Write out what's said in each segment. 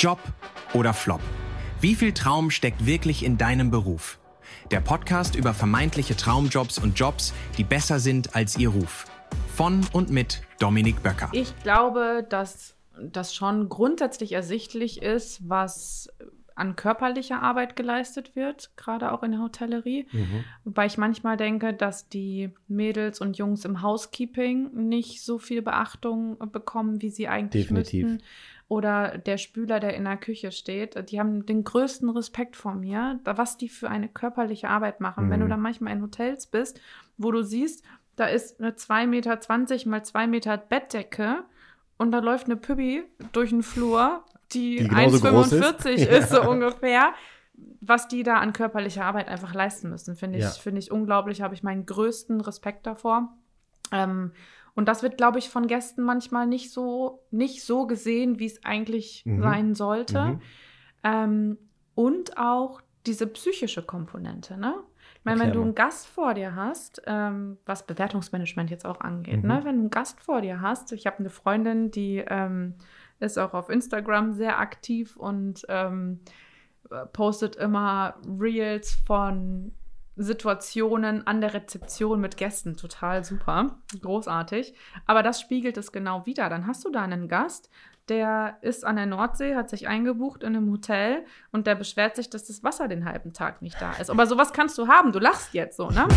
Job oder Flop? Wie viel Traum steckt wirklich in deinem Beruf? Der Podcast über vermeintliche Traumjobs und Jobs, die besser sind als ihr Ruf. Von und mit Dominik Böcker. Ich glaube, dass das schon grundsätzlich ersichtlich ist, was an körperlicher Arbeit geleistet wird, gerade auch in der Hotellerie. Wobei ich manchmal denke, dass die Mädels und Jungs im Housekeeping nicht so viel Beachtung bekommen, wie sie eigentlich müssten. Oder der Spüler, der in der Küche steht, die haben den größten Respekt vor mir, was die für eine körperliche Arbeit machen. Wenn du dann manchmal in Hotels bist, wo du siehst, da ist eine 2,20 Meter mal 2 Meter Bettdecke und da läuft eine Püppi durch den Flur, die 1,45 ist so ungefähr. Was die da an körperlicher Arbeit einfach leisten müssen, finde ich unglaublich, habe ich meinen größten Respekt davor. Und das wird, glaube ich, von Gästen manchmal nicht so gesehen, wie es eigentlich sein sollte. Und auch diese psychische Komponente, ne? Ich meine, wenn du einen Gast vor dir hast, was Bewertungsmanagement jetzt auch angeht, ne? Wenn du einen Gast vor dir hast, ich habe eine Freundin, die ist auch auf Instagram sehr aktiv und postet immer Reels von Situationen an der Rezeption mit Gästen. Total super, großartig. Aber das spiegelt es genau wider. Dann hast du da einen Gast, der ist an der Nordsee, hat sich eingebucht in einem Hotel und der beschwert sich, dass das Wasser den halben Tag nicht da ist. Aber sowas kannst du haben. Du lachst jetzt so, ne?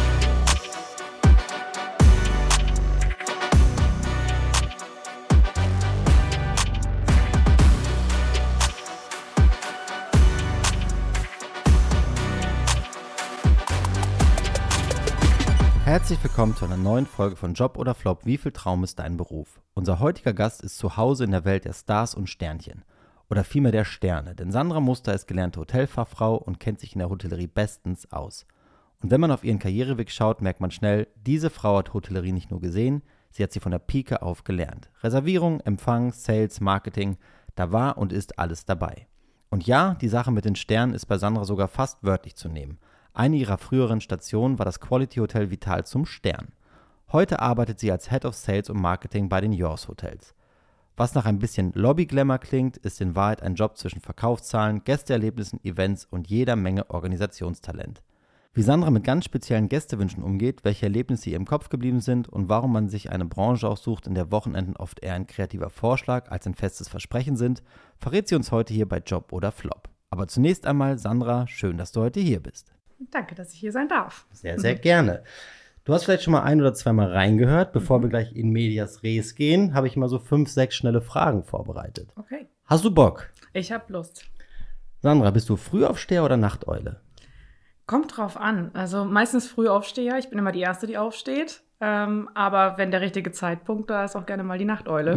Herzlich willkommen zu einer neuen Folge von Job oder Flop, wie viel Traum ist dein Beruf? Unser heutiger Gast ist zu Hause in der Welt der Stars und Sternchen. Oder vielmehr der Sterne, denn Sandra Muster ist gelernte Hotelfachfrau und kennt sich in der Hotellerie bestens aus. Und wenn man auf ihren Karriereweg schaut, merkt man schnell, diese Frau hat Hotellerie nicht nur gesehen, sie hat sie von der Pike auf gelernt. Reservierung, Empfang, Sales, Marketing, da war und ist alles dabei. Und ja, die Sache mit den Sternen ist bei Sandra sogar fast wörtlich zu nehmen. Eine ihrer früheren Stationen war das Quality Hotel Vital zum Stern. Heute arbeitet sie als Head of Sales und Marketing bei den Yours Hotels. Was nach ein bisschen Lobby-Glamour klingt, ist in Wahrheit ein Job zwischen Verkaufszahlen, Gästeerlebnissen, Events und jeder Menge Organisationstalent. Wie Sandra mit ganz speziellen Gästewünschen umgeht, welche Erlebnisse ihr im Kopf geblieben sind und warum man sich eine Branche aussucht, in der Wochenenden oft eher ein kreativer Vorschlag als ein festes Versprechen sind, verrät sie uns heute hier bei Job oder Flop. Aber zunächst einmal, Sandra, schön, dass du heute hier bist. Danke, dass ich hier sein darf. Sehr, sehr gerne. Du hast vielleicht schon mal 1 oder 2 Mal reingehört. Bevor wir gleich in Medias Res gehen, habe ich mal so 5, 6 schnelle Fragen vorbereitet. Okay. Hast du Bock? Ich habe Lust. Sandra, bist du Frühaufsteher oder Nachteule? Kommt drauf an. Also meistens Frühaufsteher. Ich bin immer die Erste, die aufsteht. Aber wenn der richtige Zeitpunkt da ist, auch gerne mal die Nachteule.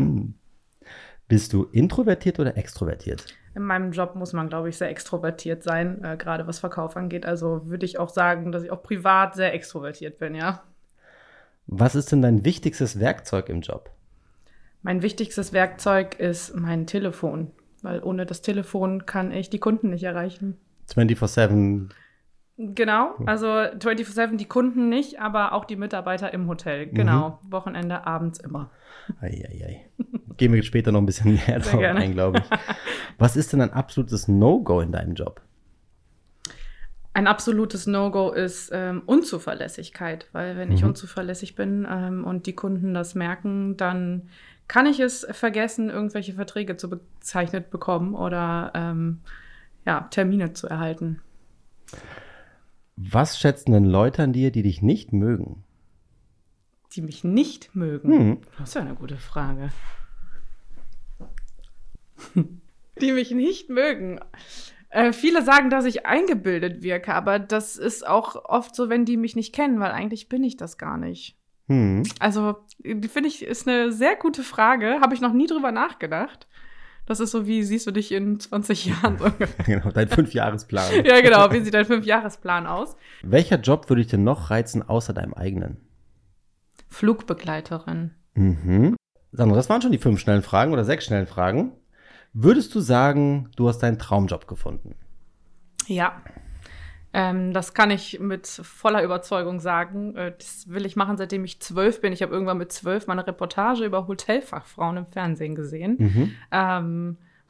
Bist du introvertiert oder extrovertiert? In meinem Job muss man, glaube ich, sehr extrovertiert sein, gerade was Verkauf angeht. Also würde ich auch sagen, dass ich auch privat sehr extrovertiert bin, ja. Was ist denn dein wichtigstes Werkzeug im Job? Mein wichtigstes Werkzeug ist mein Telefon, weil ohne das Telefon kann ich die Kunden nicht erreichen. 24/7. Genau, also 24/7 die Kunden nicht, aber auch die Mitarbeiter im Hotel. Genau, Wochenende, abends immer. Eieiei. Gehen wir später noch ein bisschen näher drauf ein, glaube ich. Was ist denn ein absolutes No-Go in deinem Job? Ein absolutes No-Go ist Unzuverlässigkeit, weil wenn ich unzuverlässig bin und die Kunden das merken, dann kann ich es vergessen, irgendwelche Verträge zu bezeichnet bekommen oder Termine zu erhalten. Was schätzen denn Leute an dir, die dich nicht mögen? Die mich nicht mögen? Das ist ja eine gute Frage. Die mich nicht mögen. Viele sagen, dass ich eingebildet wirke, aber das ist auch oft so, wenn die mich nicht kennen, weil eigentlich bin ich das gar nicht. Also, finde ich, ist eine sehr gute Frage. Habe ich noch nie drüber nachgedacht. Das ist so, wie siehst du dich in 20 Jahren? Genau, dein 5-Jahresplan. Ja, genau. Wie sieht dein 5-Jahresplan aus? Welcher Job würde dich denn noch reizen, außer deinem eigenen? Flugbegleiterin. Sandra, das waren schon die 5 schnellen Fragen oder 6 schnellen Fragen. Würdest du sagen, du hast deinen Traumjob gefunden? Ja. Das kann ich mit voller Überzeugung sagen. Das will ich machen, seitdem ich 12 bin. Ich habe irgendwann mit 12 mal eine Reportage über Hotelfachfrauen im Fernsehen gesehen,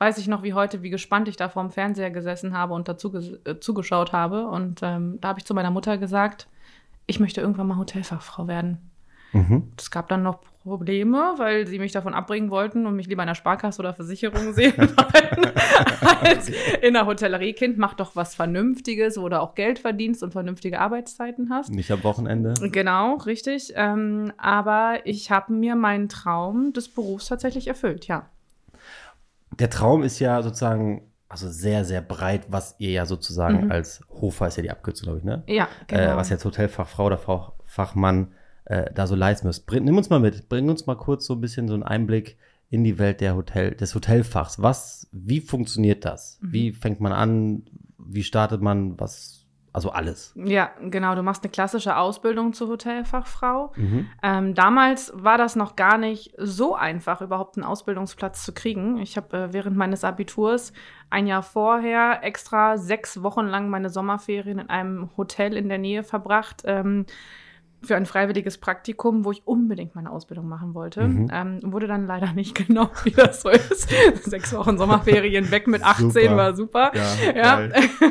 weiß ich noch wie heute, wie gespannt ich da vorm Fernseher gesessen habe und dazu zugeschaut habe. Und da habe ich zu meiner Mutter gesagt, ich möchte irgendwann mal Hotelfachfrau werden. Es gab dann noch Probleme, weil sie mich davon abbringen wollten und mich lieber in der Sparkasse oder Versicherung sehen wollten. Als in der Hotellerie. Kind, mach doch was Vernünftiges, wo du auch Geld verdienst und vernünftige Arbeitszeiten hast. Nicht am Wochenende. Genau, richtig. Aber ich habe mir meinen Traum des Berufs tatsächlich erfüllt, ja. Der Traum ist ja sozusagen also sehr, sehr breit, was ihr ja sozusagen als HOFA ist ja die Abkürzung, glaube ich, ne? Ja, genau. Was jetzt Hotelfachfrau oder Fachmann da so leisten müsst. Nimm uns mal mit, bring uns mal kurz so ein bisschen so einen Einblick in die Welt des Hotelfachs. Wie funktioniert das? Wie fängt man an? Wie startet man? Also alles. Ja, genau. Du machst eine klassische Ausbildung zur Hotelfachfrau. Damals war das noch gar nicht so einfach, überhaupt einen Ausbildungsplatz zu kriegen. Ich habe während meines Abiturs ein Jahr vorher extra 6 Wochen lang meine Sommerferien in einem Hotel in der Nähe verbracht, für ein freiwilliges Praktikum, wo ich unbedingt meine Ausbildung machen wollte. Wurde dann leider nicht genommen, wie das so ist. 6 Wochen Sommerferien weg mit 18 super. War super. Ja.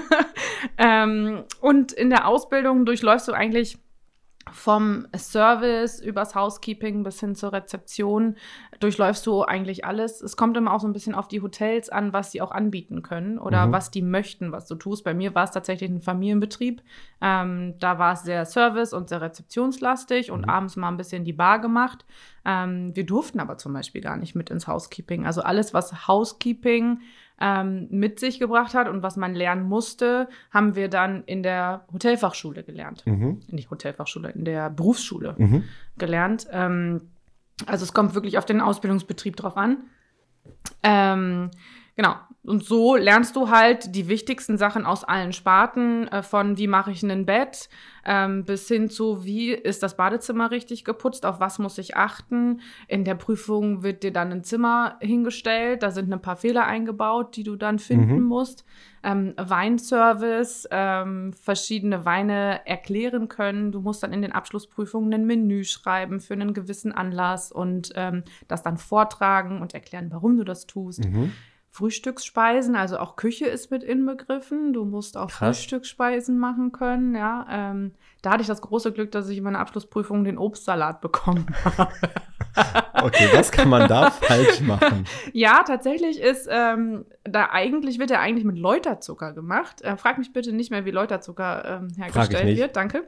Und in der Ausbildung durchläufst du eigentlich vom Service übers Housekeeping bis hin zur Rezeption durchläufst du eigentlich alles. Es kommt immer auch so ein bisschen auf die Hotels an, was sie auch anbieten können oder was die möchten, was du tust. Bei mir war es tatsächlich ein Familienbetrieb. Da war es sehr service- und sehr rezeptionslastig und abends mal ein bisschen die Bar gemacht. Wir durften aber zum Beispiel gar nicht mit ins Housekeeping. Also alles, was Housekeeping mit sich gebracht hat und was man lernen musste, haben wir dann in der Hotelfachschule gelernt. Nicht Hotelfachschule, in der Berufsschule gelernt. Also es kommt wirklich auf den Ausbildungsbetrieb drauf an. Genau. Und so lernst du halt die wichtigsten Sachen aus allen Sparten, von wie mache ich ein Bett, bis hin zu wie ist das Badezimmer richtig geputzt, auf was muss ich achten. In der Prüfung wird dir dann ein Zimmer hingestellt, da sind ein paar Fehler eingebaut, die du dann finden musst. Weinservice, verschiedene Weine erklären können. Du musst dann in den Abschlussprüfungen ein Menü schreiben für einen gewissen Anlass und das dann vortragen und erklären, warum du das tust. Frühstücksspeisen, also auch Küche ist mit inbegriffen. Du musst auch Frühstücksspeisen machen können, ja. Da hatte ich das große Glück, dass ich in meiner Abschlussprüfung den Obstsalat bekommen habe. Okay, was kann man da falsch machen? Ja, tatsächlich wird der eigentlich mit Läuterzucker gemacht. Frag mich bitte nicht mehr, wie Läuterzucker hergestellt wird. Danke.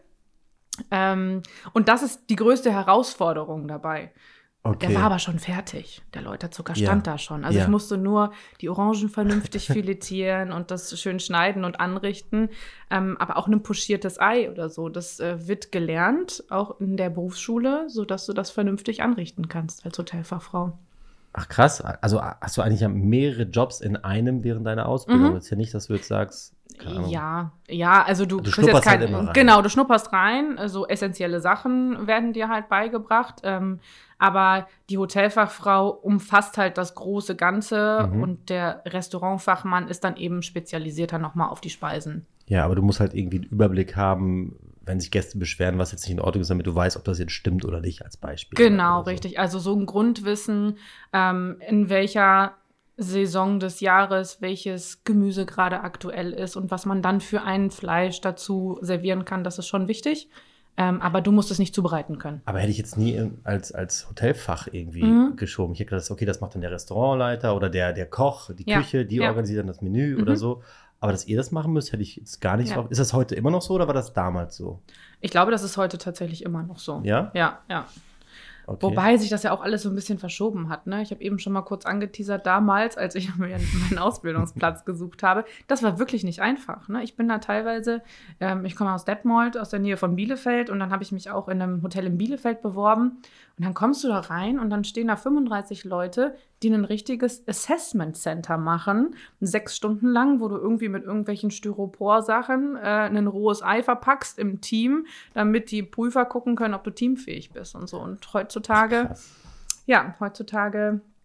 Und das ist die größte Herausforderung dabei. Okay. Der war aber schon fertig. Der Läuterzucker stand da schon. Also ich musste nur die Orangen vernünftig filetieren und das schön schneiden und anrichten. Aber auch ein pochiertes Ei oder so, das wird gelernt, auch in der Berufsschule, sodass du das vernünftig anrichten kannst als Hotelfachfrau. Ach krass, also hast du eigentlich mehrere Jobs in einem während deiner Ausbildung? Das ist ja nicht, dass du jetzt sagst, keine Ahnung. Ja, also du schnupperst jetzt halt immer rein. Genau, du schnupperst rein, so essentielle Sachen werden dir halt beigebracht, aber die Hotelfachfrau umfasst halt das große Ganze und der Restaurantfachmann ist dann eben spezialisierter nochmal auf die Speisen. Ja, aber du musst halt irgendwie einen Überblick haben, wenn sich Gäste beschweren, was jetzt nicht in Ordnung ist, damit du weißt, ob das jetzt stimmt oder nicht, als Beispiel. Genau, richtig. Also so ein Grundwissen, in welcher Saison des Jahres welches Gemüse gerade aktuell ist und was man dann für ein Fleisch dazu servieren kann, das ist schon wichtig. Aber du musst es nicht zubereiten können. Aber hätte ich jetzt nie als Hotelfach irgendwie geschoben. Ich hätte gedacht, okay, das macht dann der Restaurantleiter oder der Koch, die Küche, die organisiert dann das Menü oder so. Aber dass ihr das machen müsst, hätte ich jetzt gar nicht so. Ist das heute immer noch so oder war das damals so? Ich glaube, das ist heute tatsächlich immer noch so. Ja? Ja. Okay. Wobei sich das ja auch alles so ein bisschen verschoben hat, ne? Ich habe eben schon mal kurz angeteasert, damals, als ich mir meinen Ausbildungsplatz gesucht habe. Das war wirklich nicht einfach, ne? Ich bin da teilweise, ich komme aus Detmold, aus der Nähe von Bielefeld und dann habe ich mich auch in einem Hotel in Bielefeld beworben und dann kommst du da rein und dann stehen da 35 Leute, die ein richtiges Assessment Center machen, 6 Stunden lang, wo du irgendwie mit irgendwelchen Styropor-Sachen ein rohes Ei verpackst im Team, damit die Prüfer gucken können, ob du teamfähig bist und so. Und heutzutage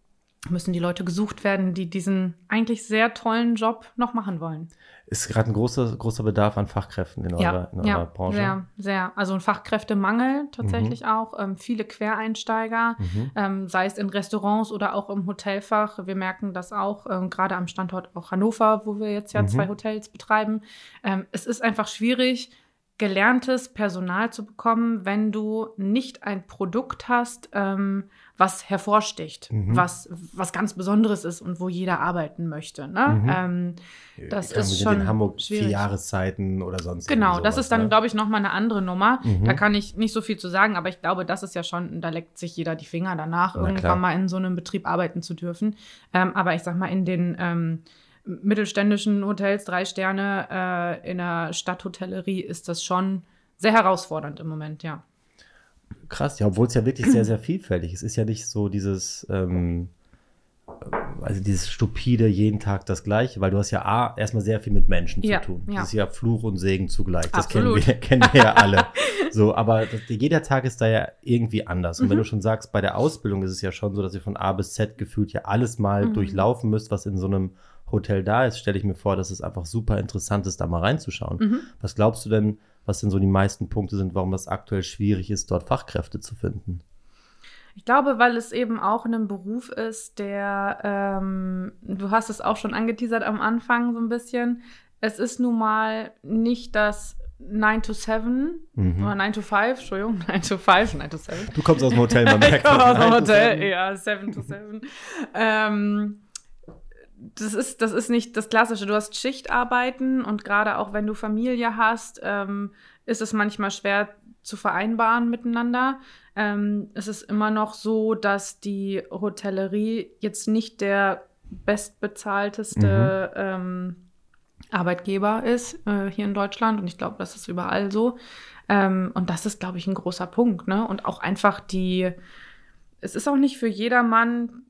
müssen die Leute gesucht werden, die diesen eigentlich sehr tollen Job noch machen wollen. Ist gerade ein großer Bedarf an Fachkräften in eurer Branche? Sehr, sehr. Also ein Fachkräftemangel tatsächlich auch. Viele Quereinsteiger, sei es in Restaurants oder auch im Hotelfach. Wir merken das auch, gerade am Standort auch Hannover, wo wir jetzt ja 2 Hotels betreiben. Es ist einfach schwierig, gelerntes Personal zu bekommen, wenn du nicht ein Produkt hast, was hervorsticht, was ganz Besonderes ist und wo jeder arbeiten möchte. Ne? Das ist schon in Hamburg schwierig. 4 Jahreszeiten oder sonst Genau, sowas, das ist dann, glaube ich, nochmal eine andere Nummer. Da kann ich nicht so viel zu sagen, aber ich glaube, das ist ja schon, da leckt sich jeder die Finger danach, irgendwann mal in so einem Betrieb arbeiten zu dürfen. Aber ich sag mal, in den mittelständischen Hotels, 3 Sterne in der Stadthotellerie ist das schon sehr herausfordernd im Moment, ja. Krass, ja, obwohl es ja wirklich sehr, sehr vielfältig ist. Es ist ja nicht so dieses stupide, jeden Tag das Gleiche, weil du hast ja erstmal sehr viel mit Menschen zu tun. Das ist ja Fluch und Segen zugleich. Das kennen wir ja alle. So, aber jeder Tag ist da ja irgendwie anders. Und wenn du schon sagst, bei der Ausbildung ist es ja schon so, dass ihr von A bis Z gefühlt ja alles mal durchlaufen müsst, was in so einem Hotel da ist, stelle ich mir vor, dass es einfach super interessant ist, da mal reinzuschauen. Was glaubst du denn, was denn so die meisten Punkte sind, warum das aktuell schwierig ist, dort Fachkräfte zu finden? Ich glaube, weil es eben auch ein Beruf ist, der, du hast es auch schon angeteasert am Anfang so ein bisschen, es ist nun mal nicht das 9 to 7 oder 9 to 5, Entschuldigung, 9 to 5, 9 to 7. Du kommst aus dem Hotel, man merkt. Ich komme aus dem Hotel, ja, 7 to 7. Das ist nicht das Klassische. Du hast Schichtarbeiten und gerade auch wenn du Familie hast, ist es manchmal schwer zu vereinbaren miteinander. Es ist immer noch so, dass die Hotellerie jetzt nicht der bestbezahlteste Arbeitgeber ist hier in Deutschland und ich glaube, das ist überall so. Und das ist, glaube ich, ein großer Punkt, ne? Und auch einfach es ist auch nicht für jedermann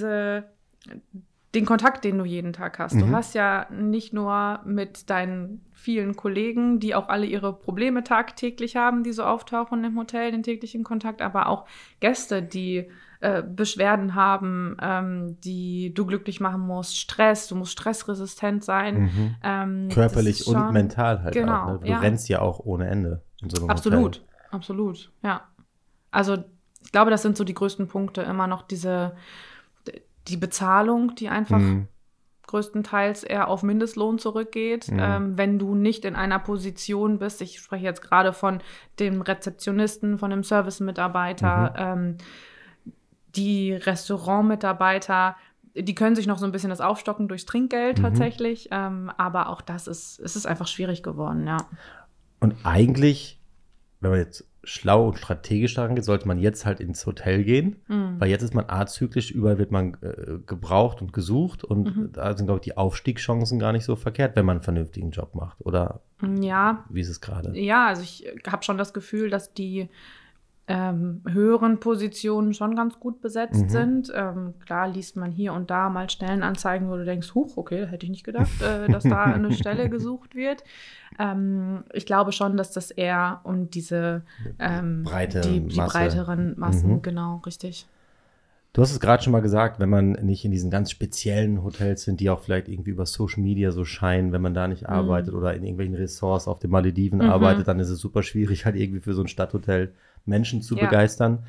den Kontakt, den du jeden Tag hast. Du hast ja nicht nur mit deinen vielen Kollegen, die auch alle ihre Probleme tagtäglich haben, die so auftauchen im Hotel, den täglichen Kontakt, aber auch Gäste, die Beschwerden haben, die du glücklich machen musst, Stress, du musst stressresistent sein. Körperlich und mental halt genau, auch. Ne? Du rennst ja auch ohne Ende in so einem Hotel. Absolut, ja. Also ich glaube, das sind so die größten Punkte, immer noch die Bezahlung, die einfach größtenteils eher auf Mindestlohn zurückgeht. Wenn du nicht in einer Position bist, ich spreche jetzt gerade von dem Rezeptionisten, von dem Service-Mitarbeiter, die Restaurantmitarbeiter, die können sich noch so ein bisschen das aufstocken durchs Trinkgeld tatsächlich, aber auch es ist einfach schwierig geworden, ja. Und eigentlich, wenn man jetzt schlau und strategisch daran geht, sollte man jetzt halt ins Hotel gehen, weil jetzt ist man azyklisch, überall wird man gebraucht und gesucht und da sind, glaube ich, die Aufstiegschancen gar nicht so verkehrt, wenn man einen vernünftigen Job macht, oder? Ja. Wie ist es gerade? Ja, also ich habe schon das Gefühl, dass die höheren Positionen schon ganz gut besetzt sind. Klar liest man hier und da mal Stellenanzeigen, wo du denkst, huch, okay, da hätte ich nicht gedacht, dass da eine Stelle gesucht wird. Ich glaube schon, dass das eher um diese die breiteren Massen, genau, richtig. Du hast es gerade schon mal gesagt, wenn man nicht in diesen ganz speziellen Hotels sind, die auch vielleicht irgendwie über Social Media so scheinen, wenn man da nicht arbeitet oder in irgendwelchen Ressorts auf den Malediven arbeitet, dann ist es super schwierig, halt irgendwie für so ein Stadthotel Menschen zu begeistern.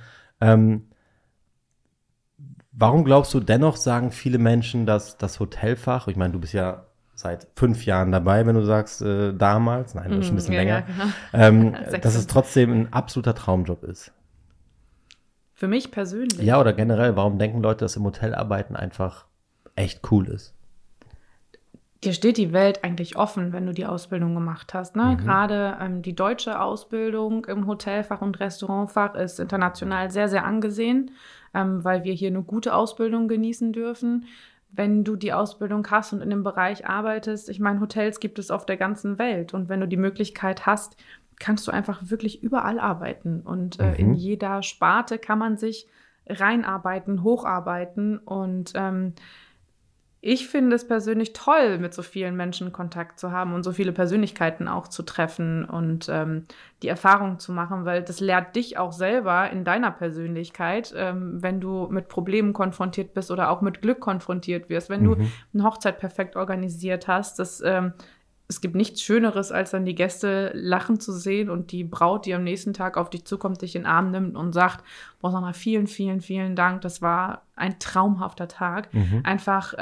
Warum glaubst du dennoch, sagen viele Menschen, dass das Hotelfach, ich meine, du bist ja seit 5 Jahren dabei, wenn du sagst damals, nein, das ist schon ein bisschen länger, dass es trotzdem ein absoluter Traumjob ist? Für mich persönlich? Ja, oder generell, warum denken Leute, dass im Hotelarbeiten einfach echt cool ist? Dir steht die Welt eigentlich offen, wenn du die Ausbildung gemacht hast. Ne? Gerade die deutsche Ausbildung im Hotelfach und Restaurantfach ist international sehr, sehr angesehen, weil wir hier eine gute Ausbildung genießen dürfen. Wenn du die Ausbildung hast und in dem Bereich arbeitest, ich meine, Hotels gibt es auf der ganzen Welt. Und wenn du die Möglichkeit hast, kannst du einfach wirklich überall arbeiten. Und in jeder Sparte kann man sich reinarbeiten, hocharbeiten. Und ich finde es persönlich toll, mit so vielen Menschen Kontakt zu haben und so viele Persönlichkeiten auch zu treffen und die Erfahrung zu machen, weil das lehrt dich auch selber in deiner Persönlichkeit, wenn du mit Problemen konfrontiert bist oder auch mit Glück konfrontiert wirst, wenn du eine Hochzeit perfekt organisiert hast. Es gibt nichts Schöneres, als dann die Gäste lachen zu sehen und die Braut, die am nächsten Tag auf dich zukommt, dich in den Arm nimmt und sagt, boah, Sandra, vielen, vielen, vielen Dank, das war ein traumhafter Tag. Einfach,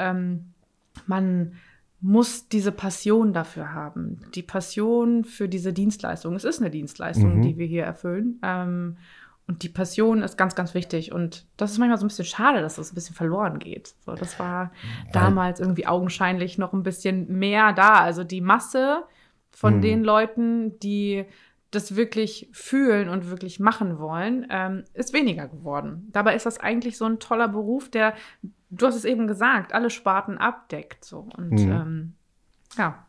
man muss diese Passion dafür haben, die Passion für diese Dienstleistung. Es ist eine Dienstleistung, die wir hier erfüllen. Und die Passion ist ganz, ganz wichtig. Und das ist manchmal so ein bisschen schade, dass das ein bisschen verloren geht. So, das war damals irgendwie augenscheinlich noch ein bisschen mehr da. Also die Masse von den Leuten, die das wirklich fühlen und wirklich machen wollen, ist weniger geworden. Dabei ist das eigentlich so ein toller Beruf, der, du hast es eben gesagt, alle Sparten abdeckt. So. Und ja.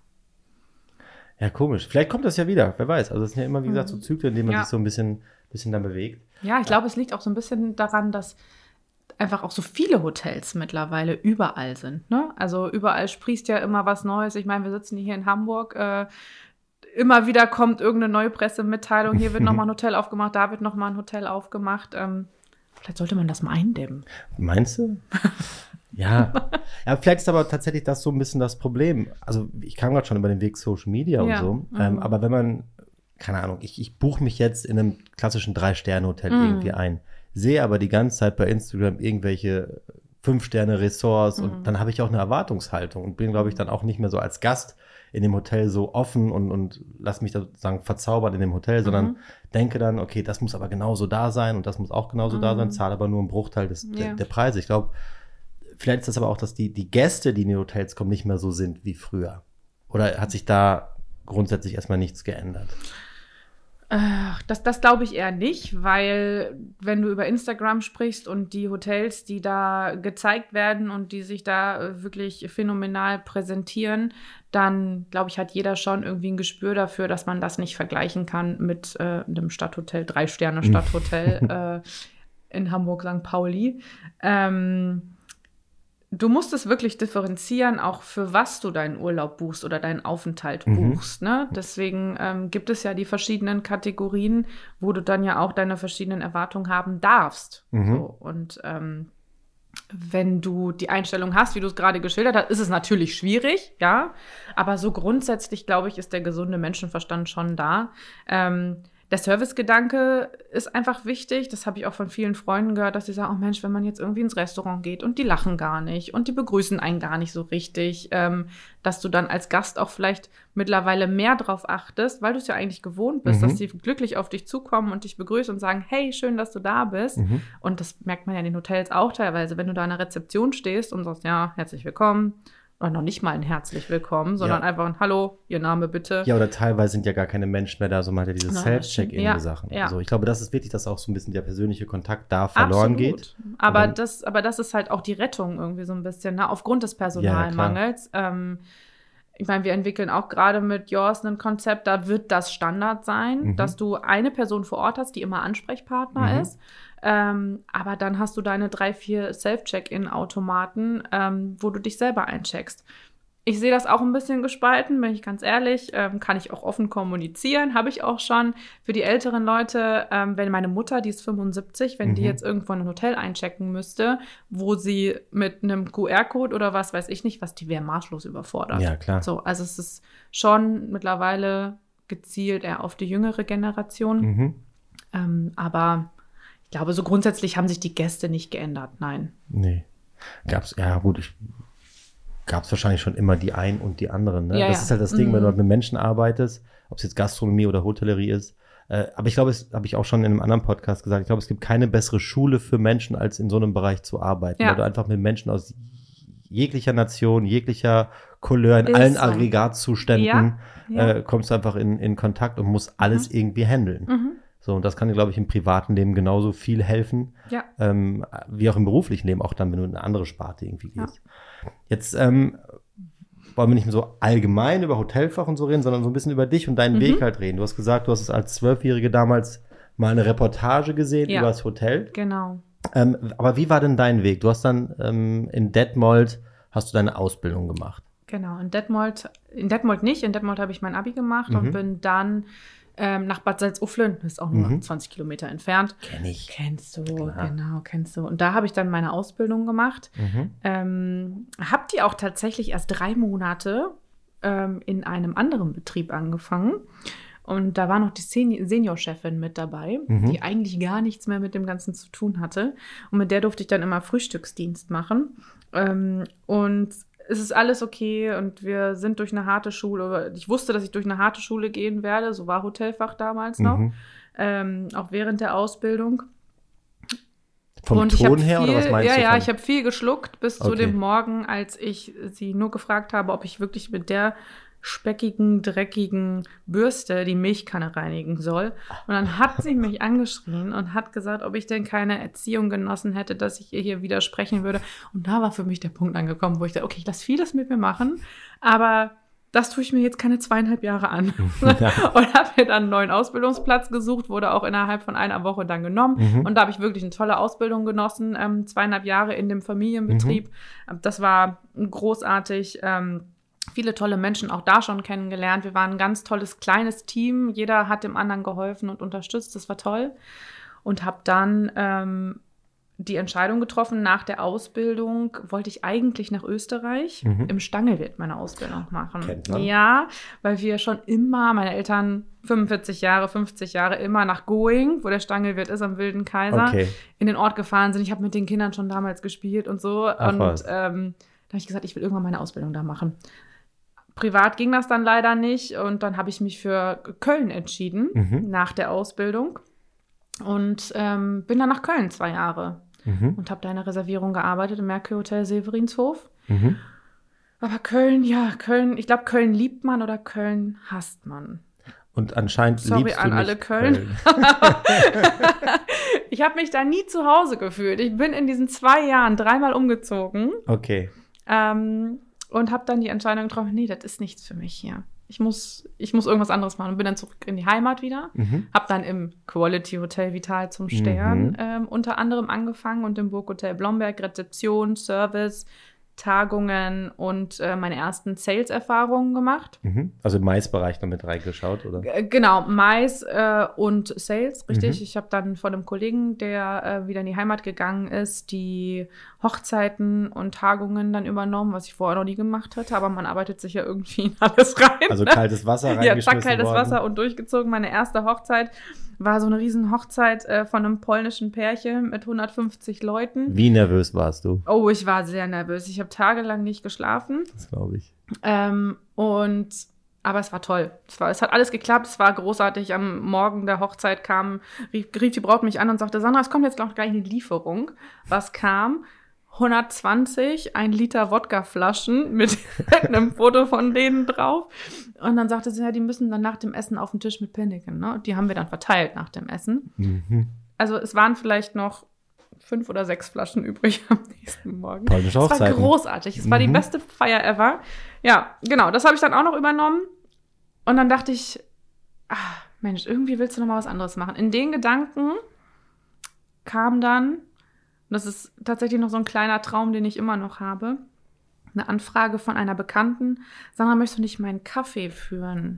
Ja, komisch. Vielleicht kommt das ja wieder, wer weiß. Also es sind ja immer, wie gesagt, so Zyklen, in denen man sich so ein bisschen dann bewegt. Ja, ich glaube, es liegt auch so ein bisschen daran, dass einfach auch so viele Hotels mittlerweile überall sind. Ne? Also überall sprießt ja immer was Neues. Ich meine, wir sitzen hier in Hamburg. Immer wieder kommt irgendeine neue Pressemitteilung. Hier wird nochmal ein Hotel aufgemacht, da wird nochmal ein Hotel aufgemacht. Vielleicht sollte man das mal eindämmen. Meinst du? Ja, vielleicht ist aber tatsächlich das so ein bisschen das Problem. Also ich kam gerade schon über den Weg Social Media und so. Aber wenn man, keine Ahnung, ich buche mich jetzt in einem klassischen 3-Sterne-Hotel irgendwie ein, sehe aber die ganze Zeit bei Instagram irgendwelche 5-Sterne-Ressorts und dann habe ich auch eine Erwartungshaltung und bin, glaube ich, dann auch nicht mehr so als Gast in dem Hotel so offen und lass mich da sozusagen verzaubern in dem Hotel, sondern denke dann, okay, das muss aber genauso da sein und das muss auch genauso da sein, zahle aber nur einen Bruchteil der Preise. Ich glaube, vielleicht ist das aber auch, dass die Gäste, die in die Hotels kommen, nicht mehr so sind wie früher. Oder hat sich da grundsätzlich erstmal nichts geändert? Das glaube ich eher nicht, weil wenn du über Instagram sprichst und die Hotels, die da gezeigt werden und die sich da wirklich phänomenal präsentieren, dann, glaube ich, hat jeder schon irgendwie ein Gespür dafür, dass man das nicht vergleichen kann mit einem Stadthotel, 3-Sterne-Stadthotel in Hamburg, St. Pauli. Du musst es wirklich differenzieren, auch für was du deinen Urlaub buchst oder deinen Aufenthalt buchst. Ne? Deswegen gibt es ja die verschiedenen Kategorien, wo du dann ja auch deine verschiedenen Erwartungen haben darfst. So, und wenn du die Einstellung hast, wie du es gerade geschildert hast, ist es natürlich schwierig, ja. Aber so grundsätzlich, glaube ich, ist der gesunde Menschenverstand schon da. Der Servicegedanke ist einfach wichtig. Das habe ich auch von vielen Freunden gehört, dass sie sagen, oh Mensch, wenn man jetzt irgendwie ins Restaurant geht und die lachen gar nicht und die begrüßen einen gar nicht so richtig, dass du dann als Gast auch vielleicht mittlerweile mehr drauf achtest, weil du es ja eigentlich gewohnt bist, dass sie glücklich auf dich zukommen und dich begrüßen und sagen, hey, schön, dass du da bist. Und das merkt man ja in den Hotels auch teilweise, wenn du da an der Rezeption stehst und sagst, ja, herzlich willkommen. Oder noch nicht mal ein herzlich willkommen, sondern einfach ein Hallo, Ihr Name bitte. Ja, oder teilweise sind ja gar keine Menschen mehr da, so mal ja diese Self-Check-In-Sachen. Ja. Also ich glaube, das ist wichtig, dass auch so ein bisschen der persönliche Kontakt da verloren geht. Aber das ist halt auch die Rettung irgendwie so ein bisschen, ne? Aufgrund des Personalmangels. Ja, ich meine, wir entwickeln auch gerade mit Yours ein Konzept, da wird das Standard sein, dass du eine Person vor Ort hast, die immer Ansprechpartner ist. Aber dann hast du deine 3-4 Self-Check-In-Automaten, wo du dich selber eincheckst. Ich sehe das auch ein bisschen gespalten, bin ich ganz ehrlich. Kann ich auch offen kommunizieren, habe ich auch schon. Für die älteren Leute, wenn meine Mutter, die ist 75, wenn die jetzt irgendwo in ein Hotel einchecken müsste, wo sie mit einem QR-Code oder was weiß ich nicht, die wäre maßlos überfordert. Ja, klar. So, also es ist schon mittlerweile gezielt eher auf die jüngere Generation. Aber ich glaube, so grundsätzlich haben sich die Gäste nicht geändert, nein. Nee. Gab's wahrscheinlich schon immer die einen und die anderen. Ne? Ja, das ist halt das Ding, wenn du mit Menschen arbeitest, ob es jetzt Gastronomie oder Hotellerie ist. Aber ich glaube, das habe ich auch schon in einem anderen Podcast gesagt, ich glaube, es gibt keine bessere Schule für Menschen, als in so einem Bereich zu arbeiten. Weil du einfach mit Menschen aus jeglicher Nation, jeglicher Couleur, in allen Aggregatzuständen kommst du einfach in Kontakt und musst alles irgendwie handeln. So, und das kann dir, glaube ich, im privaten Leben genauso viel helfen, wie auch im beruflichen Leben, auch dann, wenn du in eine andere Sparte irgendwie gehst. Jetzt wollen wir nicht mehr so allgemein über Hotelfach und so reden, sondern so ein bisschen über dich und deinen Weg halt reden. Du hast gesagt, du hast es als 12-Jährige damals mal eine Reportage gesehen über das Hotel. Genau. Aber wie war denn dein Weg? Du hast dann in Detmold hast du deine Ausbildung gemacht. Genau, in Detmold nicht. In Detmold habe ich mein Abi gemacht und bin dann nach Bad Salzuflen, das ist auch nur 20 Kilometer entfernt. Kenn ich. Kennst du, Klar. genau, kennst du. Und da habe ich dann meine Ausbildung gemacht. Habe die auch tatsächlich erst 3 Monate in einem anderen Betrieb angefangen. Und da war noch die Seniorchefin mit dabei, die eigentlich gar nichts mehr mit dem Ganzen zu tun hatte. Und mit der durfte ich dann immer Frühstücksdienst machen. Und es ist alles okay und wir sind durch eine harte Schule. Ich wusste, dass ich durch eine harte Schule gehen werde. So war Hotelfach damals noch. Auch während der Ausbildung. Vom und Ton her oder was meinst du? Ja, ich habe viel geschluckt bis zu dem Morgen, als ich sie nur gefragt habe, ob ich wirklich mit der speckigen, dreckigen Bürste die Milchkanne reinigen soll. Und dann hat sie mich angeschrien und hat gesagt, ob ich denn keine Erziehung genossen hätte, dass ich ihr hier widersprechen würde. Und da war für mich der Punkt angekommen, wo ich dachte, okay, ich lasse vieles mit mir machen, aber das tue ich mir jetzt keine 2,5 Jahre an. Und habe mir dann einen neuen Ausbildungsplatz gesucht, wurde auch innerhalb von einer Woche dann genommen. Und da habe ich wirklich eine tolle Ausbildung genossen, 2,5 Jahre in dem Familienbetrieb. Das war großartig. Viele tolle Menschen auch da schon kennengelernt. Wir waren ein ganz tolles, kleines Team. Jeder hat dem anderen geholfen und unterstützt. Das war toll. Und habe dann die Entscheidung getroffen, nach der Ausbildung wollte ich eigentlich nach Österreich im Stangelwirt meine Ausbildung machen. Kennt man. Ja, weil wir schon immer, meine Eltern 45 Jahre, 50 Jahre immer nach Going, wo der Stangelwirt ist, am Wilden Kaiser, in den Ort gefahren sind. Ich habe mit den Kindern schon damals gespielt und so. Da habe ich gesagt, ich will irgendwann meine Ausbildung da machen. Privat ging das dann leider nicht und dann habe ich mich für Köln entschieden nach der Ausbildung und bin dann nach Köln 2 Jahre und habe da in der Reservierung gearbeitet im Merkur Hotel Severinshof. Aber Köln, ich glaube, Köln liebt man oder Köln hasst man. Und anscheinend liebst du nicht an alle Köln. Ich habe mich da nie zu Hause gefühlt. Ich bin in diesen 2 Jahren 3-mal umgezogen. Okay. Und habe dann die Entscheidung getroffen, nee, das ist nichts für mich hier. Ich muss irgendwas anderes machen und bin dann zurück in die Heimat wieder. Habe dann im Quality Hotel Vital zum Stern unter anderem angefangen und im Burghotel Blomberg Rezeption, Service, Tagungen und meine ersten Sales-Erfahrungen gemacht. Also im Mais-Bereich noch mit reingeschaut, oder? Genau, Mais und Sales, richtig. Ich habe dann von einem Kollegen, der wieder in die Heimat gegangen ist, die Hochzeiten und Tagungen dann übernommen, was ich vorher noch nie gemacht hatte. Aber man arbeitet sich ja irgendwie in alles rein. Also kaltes Wasser reingeschmissen Ja, zack, kaltes Wasser und durchgezogen. Meine erste Hochzeit war so eine riesen Hochzeit von einem polnischen Pärchen mit 150 Leuten. Wie nervös warst du? Oh, ich war sehr nervös. Ich habe tagelang nicht geschlafen. Das glaube ich. Aber es war toll. Es hat alles geklappt. Es war großartig. Am Morgen der Hochzeit rief die Braut mich an und sagte, Sandra, es kommt jetzt gleich eine Lieferung. Was kam? 120 1 Liter Wodkaflaschen mit einem Foto von denen drauf. Und dann sagte sie, ja, die müssen dann nach dem Essen auf den Tisch mit Pinniken. Ne? Die haben wir dann verteilt nach dem Essen. Also es waren vielleicht noch 5 oder 6 Flaschen übrig am nächsten Morgen. Es war großartig. Es war die beste Feier ever. Ja, genau. Das habe ich dann auch noch übernommen. Und dann dachte ich, Mensch, irgendwie willst du noch mal was anderes machen. In den Gedanken kam dann, und das ist tatsächlich noch so ein kleiner Traum, den ich immer noch habe, eine Anfrage von einer Bekannten. Sandra, möchtest du nicht meinen Kaffee führen?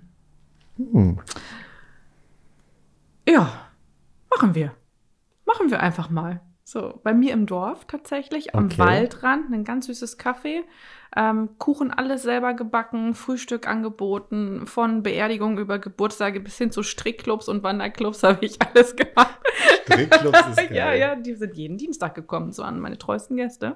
Ja, machen wir. Machen wir einfach mal. So, bei mir im Dorf tatsächlich, am Waldrand, ein ganz süßes Kaffee. Kuchen alles selber gebacken, Frühstück angeboten, von Beerdigung über Geburtstage bis hin zu Strickclubs und Wanderclubs habe ich alles gemacht. Strickclubs ist geil. Ja, die sind jeden Dienstag gekommen, so an meine treuesten Gäste.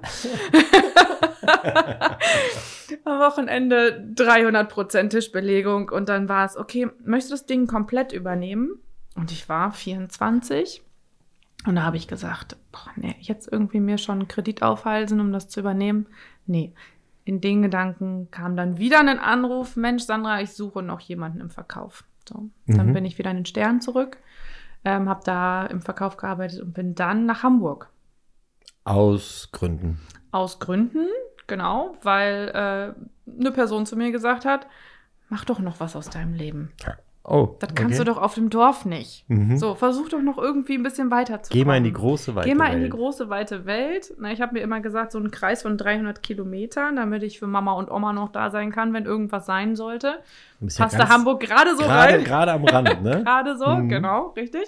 Am Wochenende 300% Tischbelegung und dann war es, okay, möchtest du das Ding komplett übernehmen? Und ich war 24 und da habe ich gesagt, jetzt irgendwie mir schon einen Kredit aufhalsen, um das zu übernehmen. Nee. In den Gedanken kam dann wieder ein Anruf, Mensch, Sandra, ich suche noch jemanden im Verkauf. So, dann bin ich wieder in den Stern zurück, habe da im Verkauf gearbeitet und bin dann nach Hamburg. Aus Gründen? Aus Gründen, genau, weil eine Person zu mir gesagt hat, mach doch noch was aus deinem Leben. Oh, das kannst du doch auf dem Dorf nicht. Mhm. So, versuch doch noch irgendwie ein bisschen weiterzukommen. Geh mal in die große, weite Welt. Geh mal in die große, weite Welt. Na, ich habe mir immer gesagt, so einen Kreis von 300 Kilometern, damit ich für Mama und Oma noch da sein kann, wenn irgendwas sein sollte. Passt da Hamburg gerade so rein. Gerade am Rand, ne? Gerade so, genau, richtig.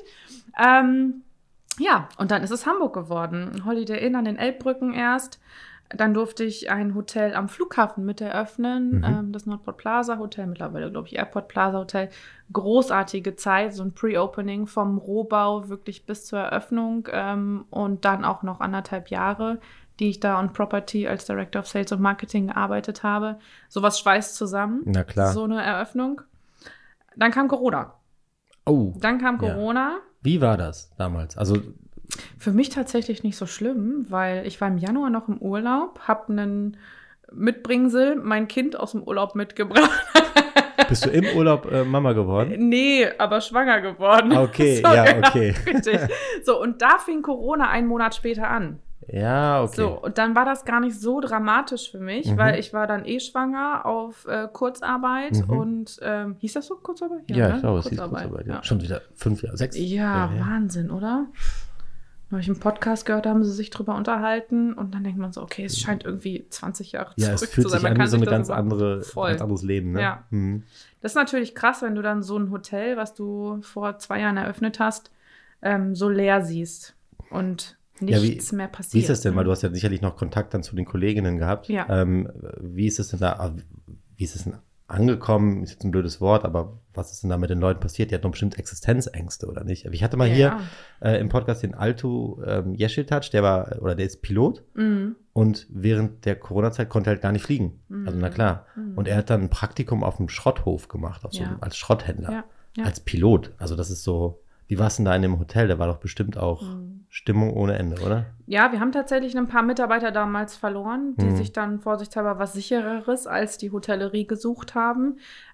Ja, und dann ist es Hamburg geworden. Holiday Inn an den Elbbrücken erst. Dann durfte ich ein Hotel am Flughafen mit eröffnen, das Nordport Plaza Hotel, mittlerweile glaube ich Airport Plaza Hotel. Großartige Zeit, so ein Pre-Opening vom Rohbau wirklich bis zur Eröffnung und dann auch noch 1,5 Jahre, die ich da on Property als Director of Sales und Marketing gearbeitet habe. Sowas schweißt zusammen, Na klar. so eine Eröffnung. Dann kam Corona. Oh. Dann kam Corona. Ja. Wie war das damals? Also für mich tatsächlich nicht so schlimm, weil ich war im Januar noch im Urlaub, habe einen Mitbringsel, mein Kind aus dem Urlaub mitgebracht. Bist du im Urlaub Mama geworden? Nee, aber schwanger geworden. Okay, so, ja, genau, okay. Richtig. So, und da fing Corona einen Monat später an. Ja, okay. So, und dann war das gar nicht so dramatisch für mich, weil ich war dann schwanger auf Kurzarbeit und hieß das so, Kurzarbeit? Ja, ne? ich glaube, es hieß Kurzarbeit. Ja. Schon wieder 5 Jahre, 6 Jahre. Ja, Wahnsinn, oder? Habe ich einen Podcast gehört, da haben sie sich drüber unterhalten und dann denkt man so, okay, es scheint irgendwie 20 Jahre zurück zu sein. Ja, es fühlt sich an wie so ein ganz anderes Leben, ne? Ja. Das ist natürlich krass, wenn du dann so ein Hotel, was du vor 2 Jahren eröffnet hast, so leer siehst und nichts mehr passiert. Wie ist das denn? Weil du hast ja sicherlich noch Kontakt dann zu den Kolleginnen gehabt. Ja. Wie ist es denn da, wie ist es denn angekommen, ist jetzt ein blödes Wort, aber was ist denn da mit den Leuten passiert? Die hatten doch bestimmt Existenzängste, oder nicht? Ich hatte mal hier im Podcast den Altu Yeşiltaş, der ist Pilot und während der Corona-Zeit konnte er halt gar nicht fliegen. Also na klar. Und er hat dann ein Praktikum auf dem Schrotthof gemacht, als Schrotthändler, als Pilot. Also das ist so, wie war es denn da in dem Hotel? Da war doch bestimmt auch Stimmung ohne Ende, oder? Ja, wir haben tatsächlich ein paar Mitarbeiter damals verloren, die sich dann vorsichtshalber was Sichereres als die Hotellerie gesucht haben.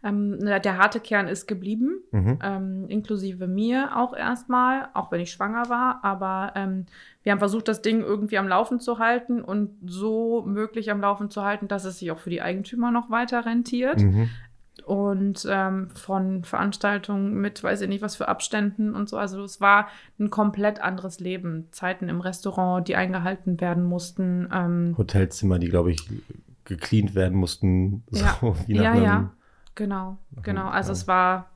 Der harte Kern ist geblieben, inklusive mir auch erstmal, auch wenn ich schwanger war. Aber wir haben versucht, das Ding irgendwie am Laufen zu halten und so möglich am Laufen zu halten, dass es sich auch für die Eigentümer noch weiter rentiert. Und von Veranstaltungen mit, weiß ich nicht, was für Abständen und so. Also es war ein komplett anderes Leben. Zeiten im Restaurant, die eingehalten werden mussten. Hotelzimmer, die, glaube ich, gecleant werden mussten. So, Genau. Also es war,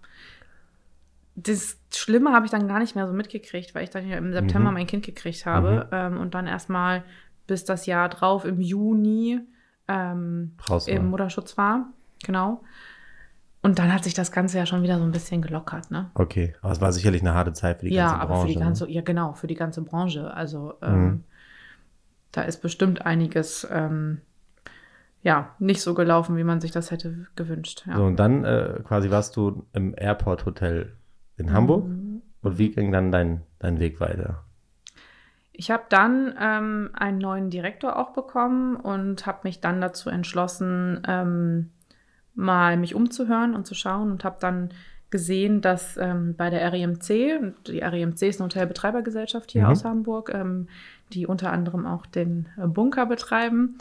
das Schlimme habe ich dann gar nicht mehr so mitgekriegt, weil ich dann ja im September mein Kind gekriegt habe. Und dann erstmal bis das Jahr drauf, im Juni, im Mutterschutz war. Genau. Und dann hat sich das Ganze ja schon wieder so ein bisschen gelockert, ne? Okay, aber es war sicherlich eine harte Zeit für die ganze Branche. Ja, aber für die ganze Branche. Also da ist bestimmt einiges nicht so gelaufen, wie man sich das hätte gewünscht. Ja. So, und dann quasi warst du im Airport Hotel in Hamburg. Und wie ging dann dein Weg weiter? Ich habe dann einen neuen Direktor auch bekommen und habe mich dann dazu entschlossen, mal mich umzuhören und zu schauen und habe dann gesehen, dass bei der REMC, die REMC ist eine Hotelbetreibergesellschaft hier aus Hamburg, die unter anderem auch den Bunker betreiben,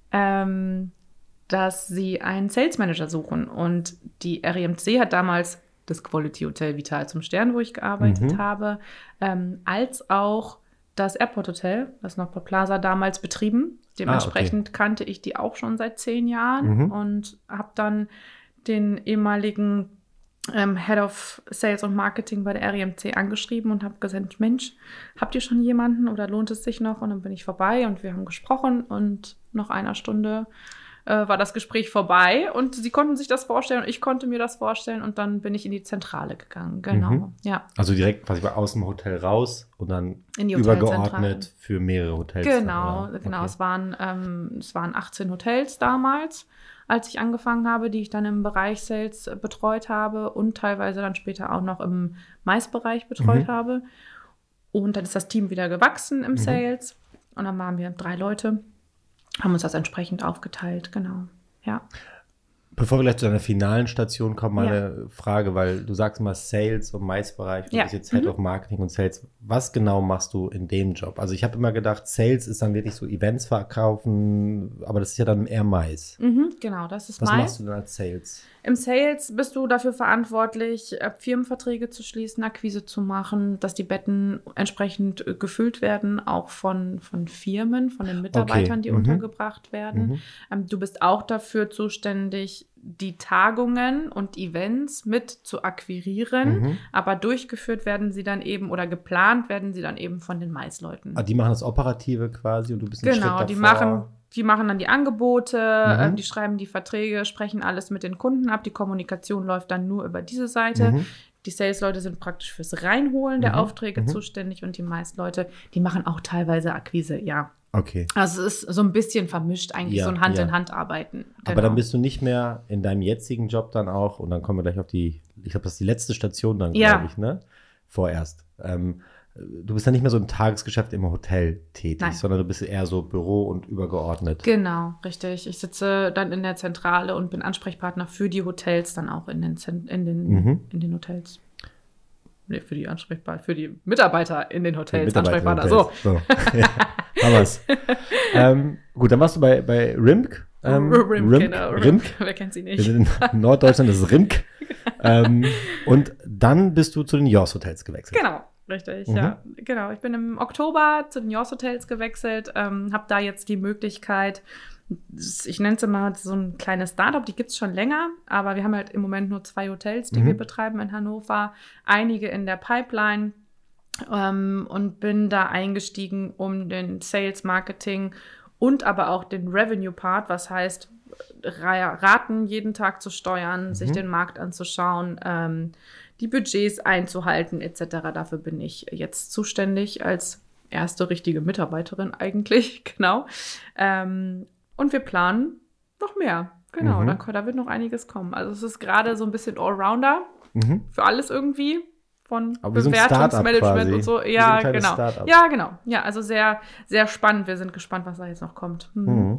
dass sie einen Sales Manager suchen. Und die REMC hat damals das Quality Hotel Vital zum Stern, wo ich gearbeitet habe, als auch das Airport Hotel, das Nordport Plaza, damals betrieben. Dementsprechend kannte ich die auch schon seit 10 Jahren und habe dann den ehemaligen Head of Sales und Marketing bei der REMC angeschrieben und habe gesagt, Mensch, habt ihr schon jemanden oder lohnt es sich noch? Und dann bin ich vorbei und wir haben gesprochen und nach einer Stunde war das Gespräch vorbei und sie konnten sich das vorstellen und ich konnte mir das vorstellen und dann bin ich in die Zentrale gegangen, genau, ja. Also direkt quasi aus dem Hotel raus und dann übergeordnet für mehrere Hotels. Genau, okay. Es waren 18 Hotels damals, als ich angefangen habe, die ich dann im Bereich Sales betreut habe und teilweise dann später auch noch im Mais-Bereich betreut habe. Und dann ist das Team wieder gewachsen im Sales und dann waren wir 3 Leute. Haben uns das entsprechend aufgeteilt, genau, ja. Bevor wir gleich zu deiner finalen Station kommen, meine Frage, weil du sagst immer Sales und Mais-Bereich, du bist jetzt Head of Marketing und Sales. Was genau machst du in dem Job? Also ich habe immer gedacht, Sales ist dann wirklich so Events verkaufen, aber das ist ja dann eher Mais. Genau, das ist Was Mais. machst du denn als Sales? Im Sales bist du dafür verantwortlich, Firmenverträge zu schließen, Akquise zu machen, dass die Betten entsprechend gefüllt werden, auch von Firmen, von den Mitarbeitern, die untergebracht werden. Du bist auch dafür zuständig, die Tagungen und Events mit zu akquirieren, aber durchgeführt werden sie dann eben oder geplant werden sie dann eben von den Mais-Leuten. Ah, die machen das Operative quasi und du bist einen Schritt davor. Die machen dann die Angebote, die schreiben die Verträge, sprechen alles mit den Kunden ab. Die Kommunikation läuft dann nur über diese Seite. Die Sales-Leute sind praktisch fürs Reinholen der Aufträge zuständig und die Mais-Leute, die machen auch teilweise Akquise, ja. Okay. Also es ist so ein bisschen vermischt eigentlich, so ein Hand-in-Hand-Arbeiten. Genau. Aber dann bist du nicht mehr in deinem jetzigen Job dann auch, und dann kommen wir gleich auf ich glaube, das ist die letzte Station dann, glaube ich, ne? Vorerst. Du bist dann nicht mehr so im Tagesgeschäft im Hotel tätig, sondern du bist eher so Büro und übergeordnet. Genau, richtig. Ich sitze dann in der Zentrale und bin Ansprechpartner für die Hotels dann auch in den Hotels. Nee, für die Mitarbeiter in den Hotels. Ansprechpartner, so. Ja, haben wir's. Gut, dann warst du bei RIMK. RIMK. Wer kennt sie nicht? In Norddeutschland ist es RIMK. Und dann bist du zu den Yours Hotels gewechselt. Genau. Richtig, ja. Genau. Ich bin im Oktober zu den Yours Hotels gewechselt, habe da jetzt die Möglichkeit, ich nenne es immer so ein kleines Startup, die gibt es schon länger, aber wir haben halt im Moment nur 2 Hotels, die wir betreiben in Hannover, einige in der Pipeline und bin da eingestiegen, um den Sales, Marketing und aber auch den Revenue-Part, was heißt, Raten jeden Tag zu steuern, sich den Markt anzuschauen, die Budgets einzuhalten etc. Dafür bin ich jetzt zuständig als erste richtige Mitarbeiterin eigentlich, genau. Und wir planen noch mehr, genau. Da wird noch einiges kommen. Also es ist gerade so ein bisschen Allrounder für alles irgendwie, von Bewertungsmanagement und so. Ja, genau. Startup. Ja, genau. Ja, also sehr, sehr spannend. Wir sind gespannt, was da jetzt noch kommt. Werden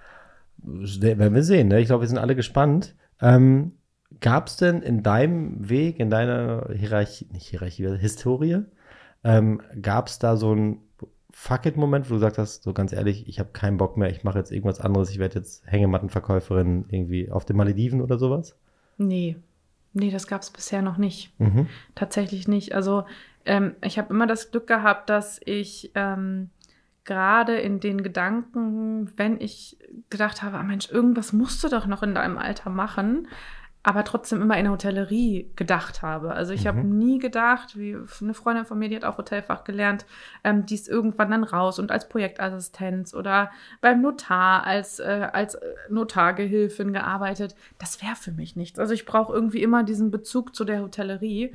wir sehen, ne? Ich glaube, wir sind alle gespannt. Gab es denn in deinem Weg, in deiner Historie, gab es da so einen Fuck-it-Moment, wo du gesagt hast, so ganz ehrlich, ich habe keinen Bock mehr, ich mache jetzt irgendwas anderes, ich werde jetzt Hängemattenverkäuferin irgendwie auf den Malediven oder sowas? Nee, das gab es bisher noch nicht. Tatsächlich nicht. Also ich habe immer das Glück gehabt, dass ich gerade in den Gedanken, wenn ich gedacht habe, Mensch, irgendwas musst du doch noch in deinem Alter machen, aber trotzdem immer in der Hotellerie gedacht habe. Also ich habe nie gedacht, wie eine Freundin von mir, die hat auch Hotelfach gelernt, die ist irgendwann dann raus und als Projektassistenz oder beim Notar als Notargehilfin gearbeitet. Das wäre für mich nichts. Also ich brauche irgendwie immer diesen Bezug zu der Hotellerie.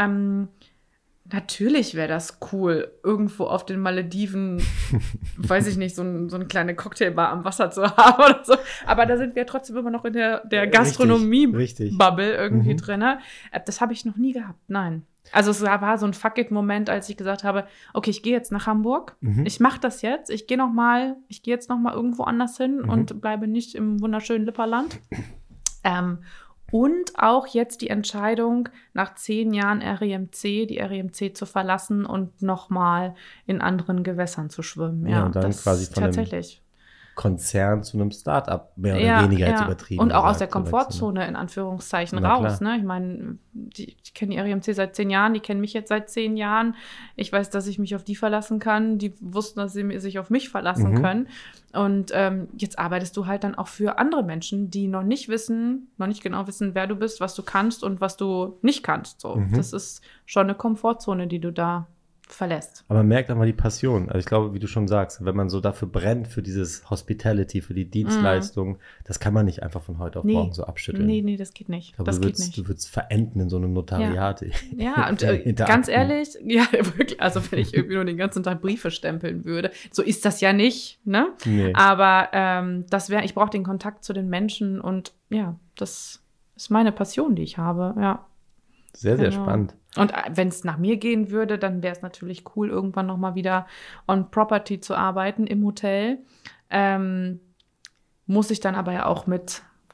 Natürlich wäre das cool, irgendwo auf den Malediven, weiß ich nicht, so eine kleine Cocktailbar am Wasser zu haben oder so. Aber da sind wir trotzdem immer noch in der Gastronomie-Bubble irgendwie drin. Das habe ich noch nie gehabt, nein. Also es war so ein Fuck-it-Moment, als ich gesagt habe, okay, ich gehe jetzt nach Hamburg, ich mache das jetzt, ich gehe jetzt noch mal irgendwo anders hin und bleibe nicht im wunderschönen Lipperland. Und auch jetzt die Entscheidung, nach 10 Jahren die REMC zu verlassen und nochmal in anderen Gewässern zu schwimmen. Ja, und dann das quasi von tatsächlich. Konzern zu einem Start-up mehr oder weniger jetzt übertrieben. Und auch aus der Komfortzone in Anführungszeichen raus. Ne? Ich meine, ich kenne die REMC seit 10 Jahren, die kennen mich jetzt seit 10 Jahren. Ich weiß, dass ich mich auf die verlassen kann. Die wussten, dass sie sich auf mich verlassen können. Und jetzt arbeitest du halt dann auch für andere Menschen, die noch nicht genau wissen, wer du bist, was du kannst und was du nicht kannst. So. Das ist schon eine Komfortzone, die du da verlässt. Aber man merkt einfach die Passion. Also ich glaube, wie du schon sagst, wenn man so dafür brennt, für dieses Hospitality, für die Dienstleistung, das kann man nicht einfach von heute auf morgen so abschütteln. Nee, das geht nicht. Ich glaube, du würdest verenden in so einem Notariat. Ja, und ganz ehrlich, ja, wirklich, also wenn ich irgendwie nur den ganzen Tag Briefe stempeln würde, so ist das ja nicht, ne? Nee. Aber ich brauche den Kontakt zu den Menschen und ja, das ist meine Passion, die ich habe, ja. Sehr, sehr spannend. Und wenn es nach mir gehen würde, dann wäre es natürlich cool, irgendwann nochmal wieder on Property zu arbeiten im Hotel. Muss ich dann aber ja auch mit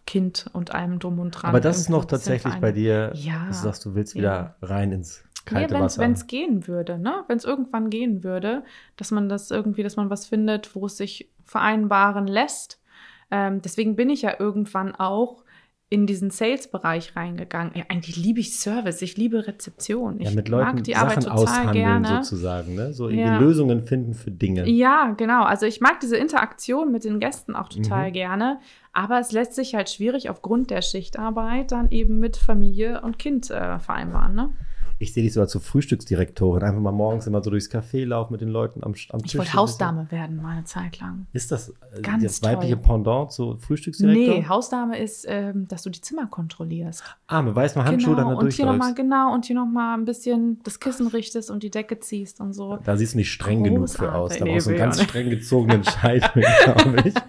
Kind und allem drum und dran. Aber das ist noch so ein bisschen tatsächlich vereinen. bei dir, Ja, dass du sagst, du willst ja. wieder rein ins kalte Wasser. Wenn es gehen würde, ne? Wenn es irgendwann gehen würde, dass man was findet, wo es sich vereinbaren lässt. Deswegen bin ich ja irgendwann auch in diesen Sales-Bereich reingegangen. Ja, eigentlich liebe ich Service, ich liebe Rezeption. Ich mit Leuten mag die Arbeit Sachen total aushandeln gerne. sozusagen, ne? So irgendwie Lösungen finden für Dinge. Ja, genau. Also ich mag diese Interaktion mit den Gästen auch total gerne. Aber es lässt sich halt schwierig aufgrund der Schichtarbeit dann eben mit Familie und Kind vereinbaren, ne? Ich sehe dich so als so Frühstücksdirektorin. Einfach mal morgens immer so durchs Café laufen mit den Leuten am Tisch. Ich wollte Hausdame werden, mal eine Zeit lang. Ist das Ganz das weibliche toll. Pendant zu Frühstücksdirektor? Nee, Hausdame ist, dass du die Zimmer kontrollierst. Mit weißem Handschuh dann da und hier durchläufst. und hier nochmal ein bisschen das Kissen richtest und die Decke ziehst und so. Da siehst du nicht streng genug für aus. Da Großartig. brauchst du einen Nee, ganz will ich streng gezogenen Scheitel, glaube ich.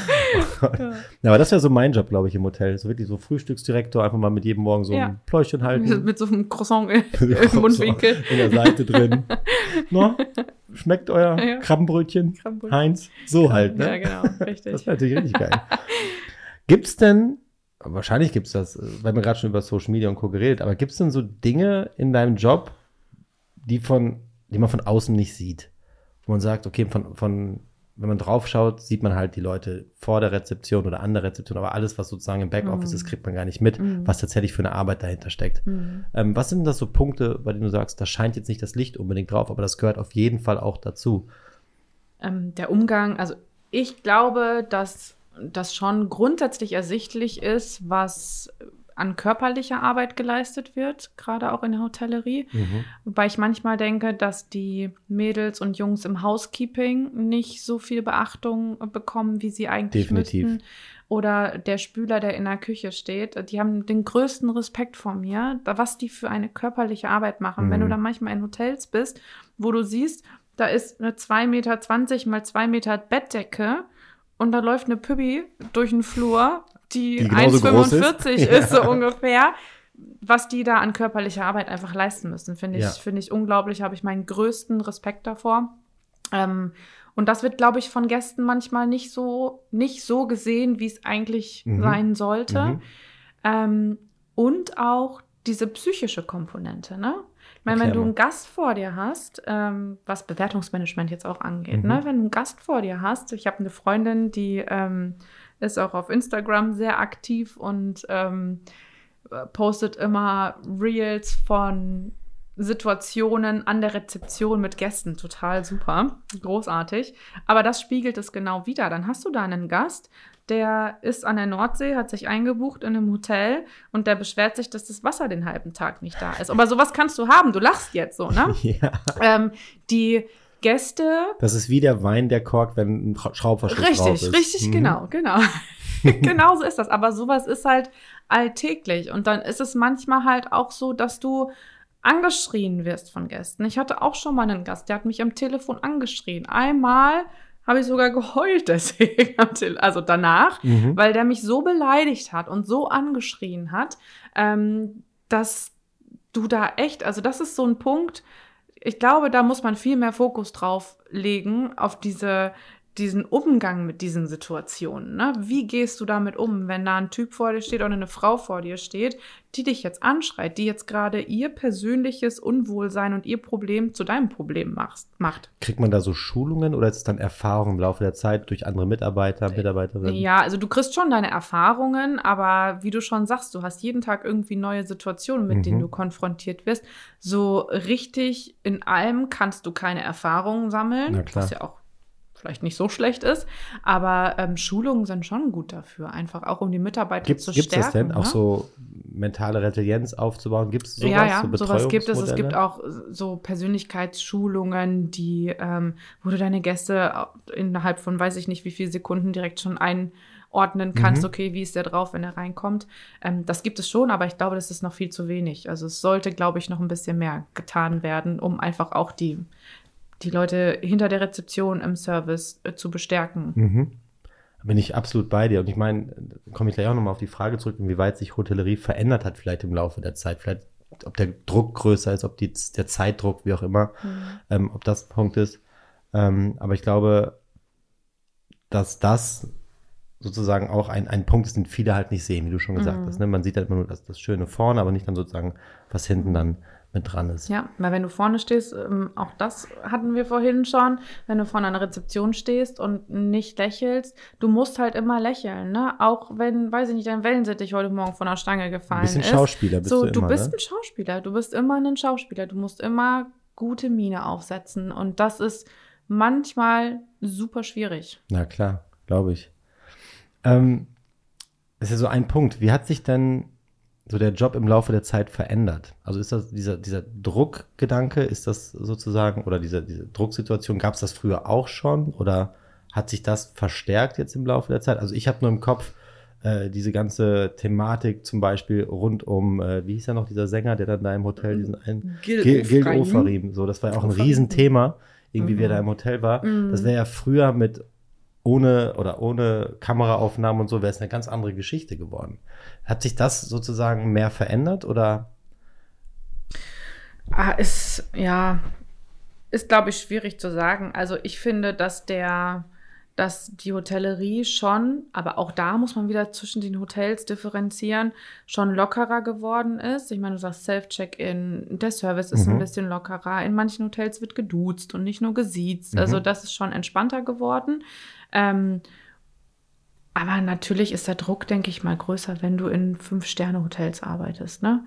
Ja, aber das wäre so mein Job, glaube ich, im Hotel. So wirklich so Frühstücksdirektor, einfach mal mit jedem Morgen so ein Pläuschchen halten. Mit so einem Croissant im Mundwinkel. In der Seite drin. No? Schmeckt euer Krabbenbrötchen? Heinz? So halt, ne? Ja, genau, richtig. Das wäre natürlich richtig geil. Gibt's denn, wahrscheinlich gibt's das, weil wir gerade schon über Social Media und Co. geredet, aber gibt's denn so Dinge in deinem Job, die man von außen nicht sieht? Wo man sagt, okay, wenn man drauf schaut, sieht man halt die Leute vor der Rezeption oder an der Rezeption, aber alles, was sozusagen im Backoffice ist, kriegt man gar nicht mit, was tatsächlich für eine Arbeit dahinter steckt. Was sind das so Punkte, bei denen du sagst, da scheint jetzt nicht das Licht unbedingt drauf, aber das gehört auf jeden Fall auch dazu? Der Umgang, also ich glaube, dass das schon grundsätzlich ersichtlich ist, was an körperlicher Arbeit geleistet wird, gerade auch in der Hotellerie. Wobei ich manchmal denke, dass die Mädels und Jungs im Housekeeping nicht so viel Beachtung bekommen, wie sie eigentlich müssten. Oder der Spüler, der in der Küche steht. Die haben den größten Respekt vor mir, was die für eine körperliche Arbeit machen. Wenn du dann manchmal in Hotels bist, wo du siehst, da ist eine 2,20 Meter mal 2 Meter Bettdecke und da läuft eine Püppi durch den Flur, die 1,45 ist so ungefähr, was die da an körperlicher Arbeit einfach leisten müssen, finde ich unglaublich, habe ich meinen größten Respekt davor. Und das wird, glaube ich, von Gästen manchmal nicht so gesehen, wie es eigentlich sein sollte. Und auch diese psychische Komponente, ne? Ich meine, wenn du einen Gast vor dir hast, was Bewertungsmanagement jetzt auch angeht, ne? Wenn du einen Gast vor dir hast, ich habe eine Freundin, die ist auch auf Instagram sehr aktiv und postet immer Reels von Situationen an der Rezeption mit Gästen. Total super, großartig. Aber das spiegelt es genau wider. Dann hast du da einen Gast, der ist an der Nordsee, hat sich eingebucht in einem Hotel und der beschwert sich, dass das Wasser den halben Tag nicht da ist. Aber sowas kannst du haben. Du lachst jetzt so, ne? Die Gäste. Das ist wie der Wein, der korkt, wenn ein Schraubverschluss drauf ist. Richtig, genau. Genau so ist das. Aber sowas ist halt alltäglich. Und dann ist es manchmal halt auch so, dass du angeschrien wirst von Gästen. Ich hatte auch schon mal einen Gast, der hat mich am Telefon angeschrien. Einmal habe ich sogar geheult deswegen, also danach, weil der mich so beleidigt hat und so angeschrien hat, dass du da echt, also das ist so ein Punkt, ich glaube, da muss man viel mehr Fokus drauf legen, auf diesen Umgang mit diesen Situationen. Ne? Wie gehst du damit um, wenn da ein Typ vor dir steht oder eine Frau vor dir steht, die dich jetzt anschreit, die jetzt gerade ihr persönliches Unwohlsein und ihr Problem zu deinem Problem macht? Kriegt man da so Schulungen oder ist es dann Erfahrung im Laufe der Zeit durch andere Mitarbeiterinnen? Ja, also du kriegst schon deine Erfahrungen, aber wie du schon sagst, du hast jeden Tag irgendwie neue Situationen, mit denen du konfrontiert wirst. So richtig in allem kannst du keine Erfahrungen sammeln, was ja auch vielleicht nicht so schlecht ist, aber Schulungen sind schon gut dafür, einfach auch um die Mitarbeiter zu stärken. Gibt es das denn, auch so mentale Resilienz aufzubauen? Gibt es sowas? Ja, sowas gibt es. Es gibt auch so Persönlichkeitsschulungen, wo du deine Gäste innerhalb von weiß ich nicht wie viele Sekunden direkt schon einordnen kannst, okay, wie ist der drauf, wenn er reinkommt. Das gibt es schon, aber ich glaube, das ist noch viel zu wenig. Also es sollte, glaube ich, noch ein bisschen mehr getan werden, um einfach auch die Leute hinter der Rezeption im Service zu bestärken. Bin ich absolut bei dir. Und ich meine, komme ich gleich auch nochmal auf die Frage zurück, inwieweit sich Hotellerie verändert hat vielleicht im Laufe der Zeit. Vielleicht, ob der Druck größer ist, ob der Zeitdruck, wie auch immer, ob das ein Punkt ist. Aber ich glaube, dass das sozusagen auch ein Punkt ist, den viele halt nicht sehen, wie du schon gesagt hast. Ne? Man sieht halt immer nur das Schöne vorne, aber nicht dann sozusagen, was hinten dann mit dran ist. Ja, weil wenn du vorne stehst, auch das hatten wir vorhin schon, wenn du vor einer Rezeption stehst und nicht lächelst, du musst halt immer lächeln, ne? Auch wenn, weiß ich nicht, dein Wellensittich heute Morgen von der Stange gefallen ist. Ein bisschen Schauspieler bist du immer, du bist ne? ein Schauspieler, du bist immer ein Schauspieler, du musst immer gute Miene aufsetzen und das ist manchmal super schwierig. Na klar, glaube ich. Das ist ja so ein Punkt. Wie hat sich denn so der Job im Laufe der Zeit verändert? Also ist das dieser Druckgedanke, ist das sozusagen, oder diese Drucksituation, gab es das früher auch schon? Oder hat sich das verstärkt jetzt im Laufe der Zeit? Also ich habe nur im Kopf diese ganze Thematik zum Beispiel rund um, wie hieß ja noch dieser Sänger, der dann da im Hotel diesen einen Gil Ofarim, so, das war ja auch ein Riesenthema, irgendwie wie er da im Hotel war. Das wäre ja früher ohne Kameraaufnahmen und so, wäre es eine ganz andere Geschichte geworden. Hat sich das sozusagen mehr verändert oder? Ist, glaube ich, schwierig zu sagen. Also ich finde, dass die Hotellerie schon, aber auch da muss man wieder zwischen den Hotels differenzieren, schon lockerer geworden ist. Ich meine, du sagst Self-Check-in, der Service ist ein bisschen lockerer. In manchen Hotels wird geduzt und nicht nur gesiezt. Also das ist schon entspannter geworden. Aber natürlich ist der Druck, denke ich mal, größer, wenn du in 5-Sterne-Hotels arbeitest, ne?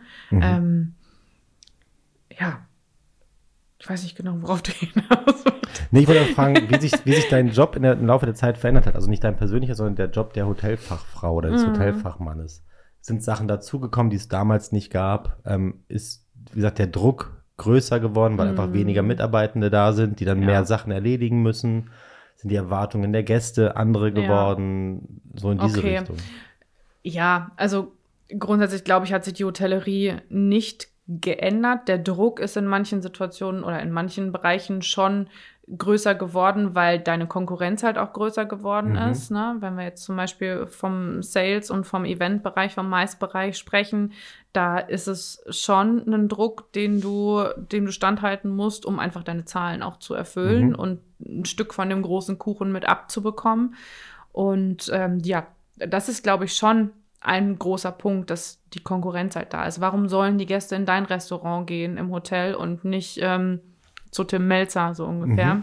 Ich weiß nicht genau, worauf du hinaus willst. Nee, ich wollte fragen, wie sich dein Job im Laufe der Zeit verändert hat. Also nicht dein persönlicher, sondern der Job der Hotelfachfrau oder des Hotelfachmannes. Sind Sachen dazugekommen, die es damals nicht gab? Ist, wie gesagt, der Druck größer geworden, weil einfach weniger Mitarbeitende da sind, die dann mehr Sachen erledigen müssen? Sind die Erwartungen der Gäste andere geworden? So in diese Richtung. Ja, also grundsätzlich, glaube ich, hat sich die Hotellerie nicht geändert. Der Druck ist in manchen Situationen oder in manchen Bereichen schon größer geworden, weil deine Konkurrenz halt auch größer geworden ist. Ne? Wenn wir jetzt zum Beispiel vom Sales- und vom Eventbereich, vom Mais-Bereich sprechen, da ist es schon ein Druck, dem du standhalten musst, um einfach deine Zahlen auch zu erfüllen und ein Stück von dem großen Kuchen mit abzubekommen. Und das ist, glaube ich, schon ein großer Punkt, dass die Konkurrenz halt da ist. Warum sollen die Gäste in dein Restaurant gehen im Hotel und nicht zu Tim Melzer, so ungefähr?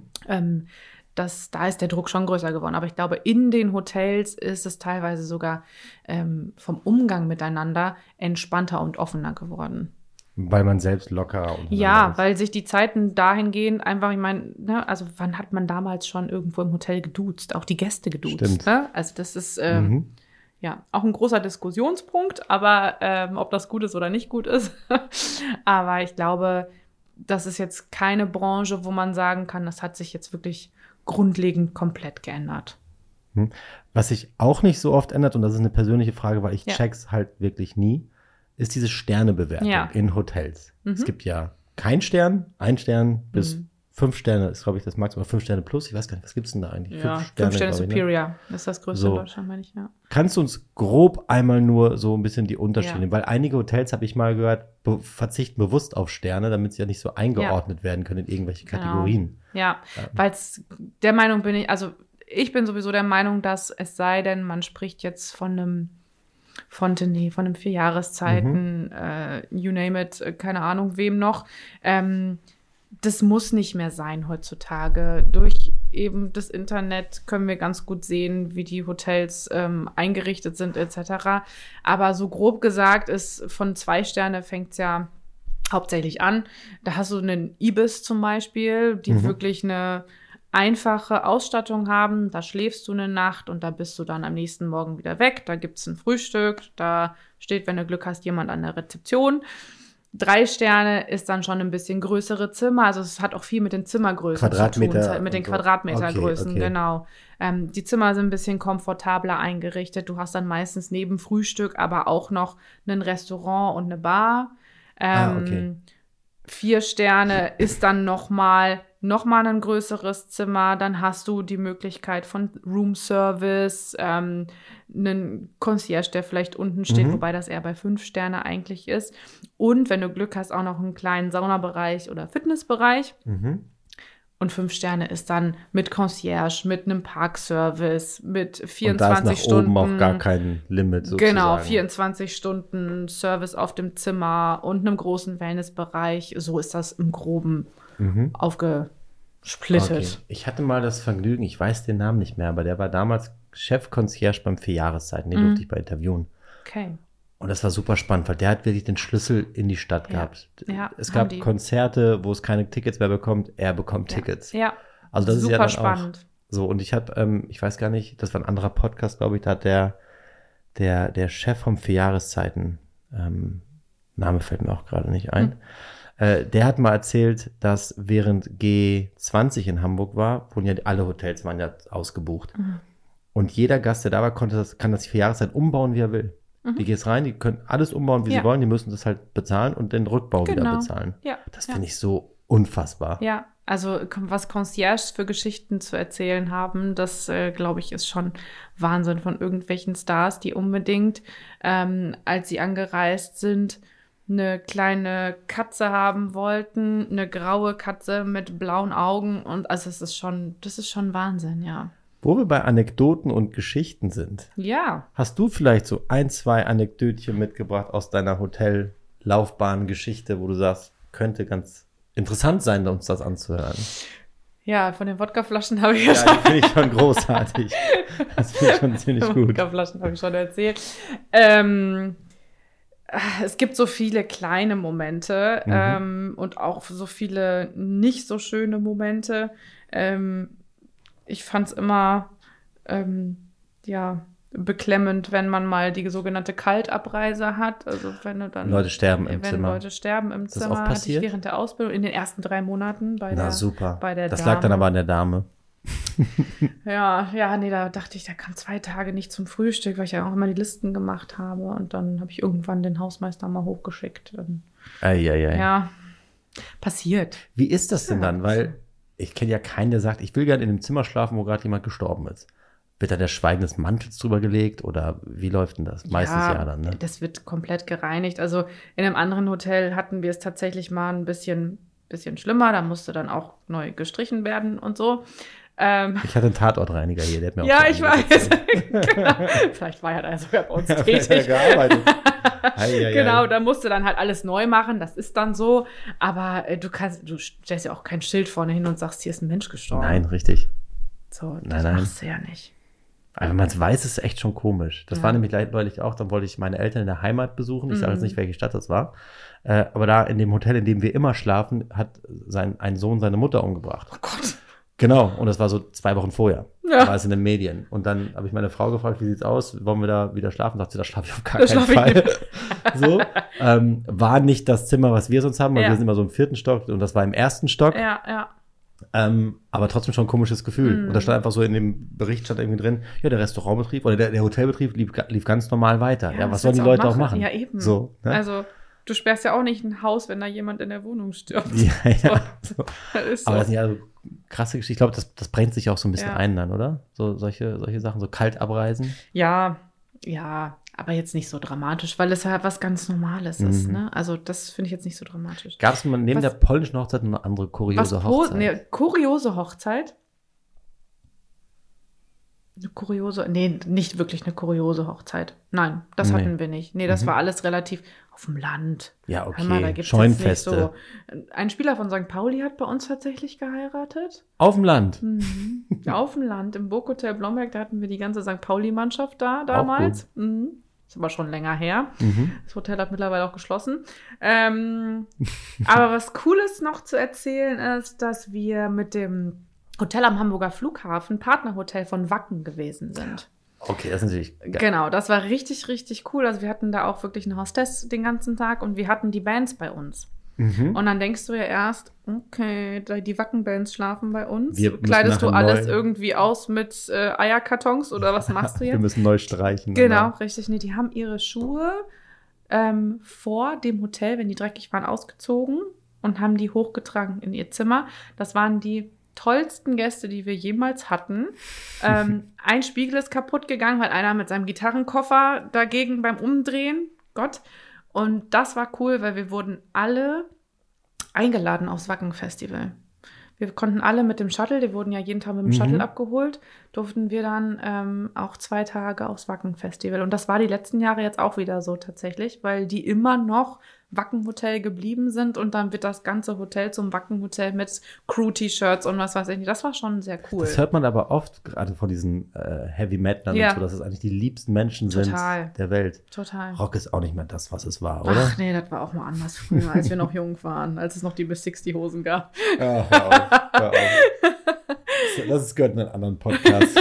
Da ist der Druck schon größer geworden. Aber ich glaube, in den Hotels ist es teilweise sogar vom Umgang miteinander entspannter und offener geworden. Weil man selbst lockerer und weil sich die Zeiten dahingehend einfach, ich meine, ne, also wann hat man damals schon irgendwo im Hotel geduzt? Auch die Gäste geduzt. Ne? Also das ist auch ein großer Diskussionspunkt, aber ob das gut ist oder nicht gut ist. Aber ich glaube, das ist jetzt keine Branche, wo man sagen kann, das hat sich jetzt wirklich grundlegend komplett geändert. Was sich auch nicht so oft ändert, und das ist eine persönliche Frage, weil ich check's halt wirklich nie, ist diese Sternebewertung in Hotels. Es gibt ja kein Stern, 1 Stern bis 5 Sterne ist, glaube ich, das Maximum. 5 Sterne plus, ich weiß gar nicht, was gibt es denn da eigentlich? 5 Sterne Superior, das ist das größte in Deutschland, meine ich, Kannst du uns grob einmal nur so ein bisschen die Unterschiede nehmen? Weil einige Hotels, habe ich mal gehört, verzichten bewusst auf Sterne, damit sie ja nicht so eingeordnet werden können in irgendwelche Kategorien. Ja, weil der Meinung bin ich, also ich bin sowieso der Meinung, dass es sei denn, man spricht jetzt von einem 4 Jahreszeiten, you name it, keine Ahnung, wem noch, das muss nicht mehr sein heutzutage. Durch eben das Internet können wir ganz gut sehen, wie die Hotels eingerichtet sind etc. Aber so grob gesagt ist, von 2 Sterne fängt es ja hauptsächlich an. Da hast du einen Ibis zum Beispiel, die wirklich eine einfache Ausstattung haben. Da schläfst du eine Nacht und da bist du dann am nächsten Morgen wieder weg. Da gibt es ein Frühstück, da steht, wenn du Glück hast, jemand an der Rezeption. 3 Sterne ist dann schon ein bisschen größere Zimmer. Also es hat auch viel mit den Zimmergrößen zu tun, mit den Quadratmetergrößen, genau. Die Zimmer sind ein bisschen komfortabler eingerichtet. Du hast dann meistens neben Frühstück aber auch noch ein Restaurant und eine Bar. 4 Sterne ist dann noch mal ein größeres Zimmer. Dann hast du die Möglichkeit von Roomservice, einen Concierge, der vielleicht unten steht, wobei das eher bei 5 Sterne eigentlich ist. Und wenn du Glück hast, auch noch einen kleinen Saunabereich oder Fitnessbereich. Und 5 Sterne ist dann mit Concierge, mit einem Parkservice, mit 24 und da ist nach Stunden. Oben auch gar kein Limit sozusagen. Genau, 24 Stunden Service auf dem Zimmer und einem großen Wellnessbereich. So ist das im Groben aufgesplittet. Okay. Ich hatte mal das Vergnügen, ich weiß den Namen nicht mehr, aber der war damals Chef-Concierge beim 4 Jahreszeiten. Den durfte ich bei interviewen. Okay. Und das war super spannend, weil der hat wirklich den Schlüssel in die Stadt gehabt. Ja, es gab Konzerte, wo es keine Tickets mehr bekommt, er bekommt Tickets. Ja, also das super ist ja dann spannend. Auch so, und ich habe, ich weiß gar nicht, das war ein anderer Podcast, glaube ich, da hat der Chef vom 4 Jahreszeiten, Name fällt mir auch gerade nicht ein, der hat mal erzählt, dass während G20 in Hamburg war, wurden ja alle Hotels waren ja ausgebucht. Und jeder Gast, der da war, kann das die 4 Jahreszeit umbauen, wie er will. Die gehst rein, die können alles umbauen, wie sie wollen, die müssen das halt bezahlen und den Rückbau wieder bezahlen. Ja. Das finde ich so unfassbar. Ja, also was Concierge für Geschichten zu erzählen haben, das, glaube ich, ist schon Wahnsinn von irgendwelchen Stars, die unbedingt, als sie angereist sind, eine kleine Katze haben wollten, eine graue Katze mit blauen Augen und also das ist schon Wahnsinn, ja. Wo wir bei Anekdoten und Geschichten sind. Ja. Hast du vielleicht so 1, 2 Anekdötchen mitgebracht aus deiner Hotellaufbahn-Geschichte, wo du sagst, könnte ganz interessant sein, uns das anzuhören? Ja, von den Wodkaflaschen habe ich ja schon. Ja, die finde ich schon großartig. Das finde ich schon ziemlich gut. Wodkaflaschen habe ich schon erzählt. Es gibt so viele kleine Momente und auch so viele nicht so schöne Momente. Ich fand es immer beklemmend, wenn man mal die sogenannte Kaltabreise hat. Also wenn du dann Leute sterben im Zimmer. Leute sterben im Ist das Zimmer. oft passiert? Hatte ich während der Ausbildung in den ersten 3 Monaten bei der das Dame. lag dann aber an der Dame. Ja, nee, da dachte ich, der kam 2 Tage nicht zum Frühstück, weil ich ja auch immer die Listen gemacht habe. Und dann habe ich irgendwann den Hausmeister mal hochgeschickt. Ja, passiert. Wie ist das denn dann? Weil ich kenne ja keinen, der sagt, ich will gerne in einem Zimmer schlafen, wo gerade jemand gestorben ist. Wird da der Schweigen des Mantels drüber gelegt oder wie läuft denn das? Meistens ja dann, ne? Das wird komplett gereinigt. Also in einem anderen Hotel hatten wir es tatsächlich mal ein bisschen schlimmer. Da musste dann auch neu gestrichen werden und so. Ich hatte einen Tatortreiniger hier, der hat mir auch ich weiß. Genau. Vielleicht war er da sogar bei uns tätig. Hat er gearbeitet. Genau, da musst du dann halt alles neu machen, das ist dann so. Aber du stellst ja auch kein Schild vorne hin und sagst, hier ist ein Mensch gestorben. Nein, richtig. So, das machst du ja nicht. Aber wenn man es weiß, ist es echt schon komisch. Das war nämlich neulich auch, dann wollte ich meine Eltern in der Heimat besuchen. Ich sage jetzt nicht, welche Stadt das war. Aber da in dem Hotel, in dem wir immer schlafen, hat ein Sohn seine Mutter umgebracht. Oh Gott. Genau, und das war so 2 Wochen vorher. Da war es in den Medien. Und dann habe ich meine Frau gefragt, wie sieht's aus? Wollen wir da wieder schlafen? Sagt sie, da schlafe ich auf gar keinen Fall. So, war nicht das Zimmer, was wir sonst haben, weil wir sind immer so im 4. Stock und das war im 1. Stock. Ja. Aber trotzdem schon ein komisches Gefühl. Und da stand einfach so in dem Bericht stand irgendwie drin, ja, der Restaurantbetrieb oder der Hotelbetrieb lief ganz normal weiter. Ja, was sollen die Leute auch machen? Ja, eben. So, ne? Also, du sperrst ja auch nicht ein Haus, wenn da jemand in der Wohnung stirbt. Ja. So. Das ist so. Aber das sind ja so krasse Geschichten. Ich glaube, das brennt sich auch so ein bisschen ein dann, oder? So solche Sachen, so kalt abreisen. Ja, aber jetzt nicht so dramatisch, weil es halt was ganz Normales ist. Ne? Also das finde ich jetzt nicht so dramatisch. Gab es neben der polnischen Hochzeit noch eine andere kuriose Hochzeit? Kuriose Hochzeit? Nicht wirklich eine kuriose Hochzeit. Nein, das hatten wir nicht. Nee, das war alles relativ auf dem Land. Ja, okay. Da gibt's Scheunenfeste. Jetzt nicht so. Ein Spieler von St. Pauli hat bei uns tatsächlich geheiratet. Auf dem Land? Auf dem Land, im Burghotel Blomberg, da hatten wir die ganze St. Pauli-Mannschaft da damals. Ist aber schon länger her. Das Hotel hat mittlerweile auch geschlossen. Aber was Cooles noch zu erzählen ist, dass wir mit dem Hotel am Hamburger Flughafen, Partnerhotel von Wacken gewesen sind. Okay, das ist natürlich geil. Genau, das war richtig, richtig cool. Also wir hatten da auch wirklich eine Hostess den ganzen Tag und wir hatten die Bands bei uns. Und dann denkst du ja erst, okay, die Wacken-Bands schlafen bei uns. Kleidest du alles irgendwie aus mit Eierkartons oder was machst du jetzt? Wir müssen neu streichen. Genau, richtig. Nee, die haben ihre Schuhe vor dem Hotel, wenn die dreckig waren, ausgezogen und haben die hochgetragen in ihr Zimmer. Das waren die tollsten Gäste, die wir jemals hatten. Ein Spiegel ist kaputt gegangen, weil einer mit seinem Gitarrenkoffer dagegen beim Umdrehen, Gott. Und das war cool, weil wir wurden alle eingeladen aufs Wacken-Festival. Wir konnten alle mit dem Shuttle, die wurden ja jeden Tag mit dem Shuttle abgeholt, durften wir dann auch 2 Tage aufs Wacken-Festival. Und das war die letzten Jahre jetzt auch wieder so tatsächlich, weil die immer noch Wacken-Hotel geblieben sind und dann wird das ganze Hotel zum Wacken-Hotel mit Crew-T-Shirts und was weiß ich nicht. Das war schon sehr cool. Das hört man aber oft, gerade von diesen Heavy-Metalern und so, dass es eigentlich die liebsten Menschen sind der Welt. Total. Rock ist auch nicht mehr das, was es war, oder? Ach nee, das war auch mal anders früher, als wir noch jung waren, als es noch die Miss 60 Hosen gab. Ja, hör auf. Das gehört in einen anderen Podcast.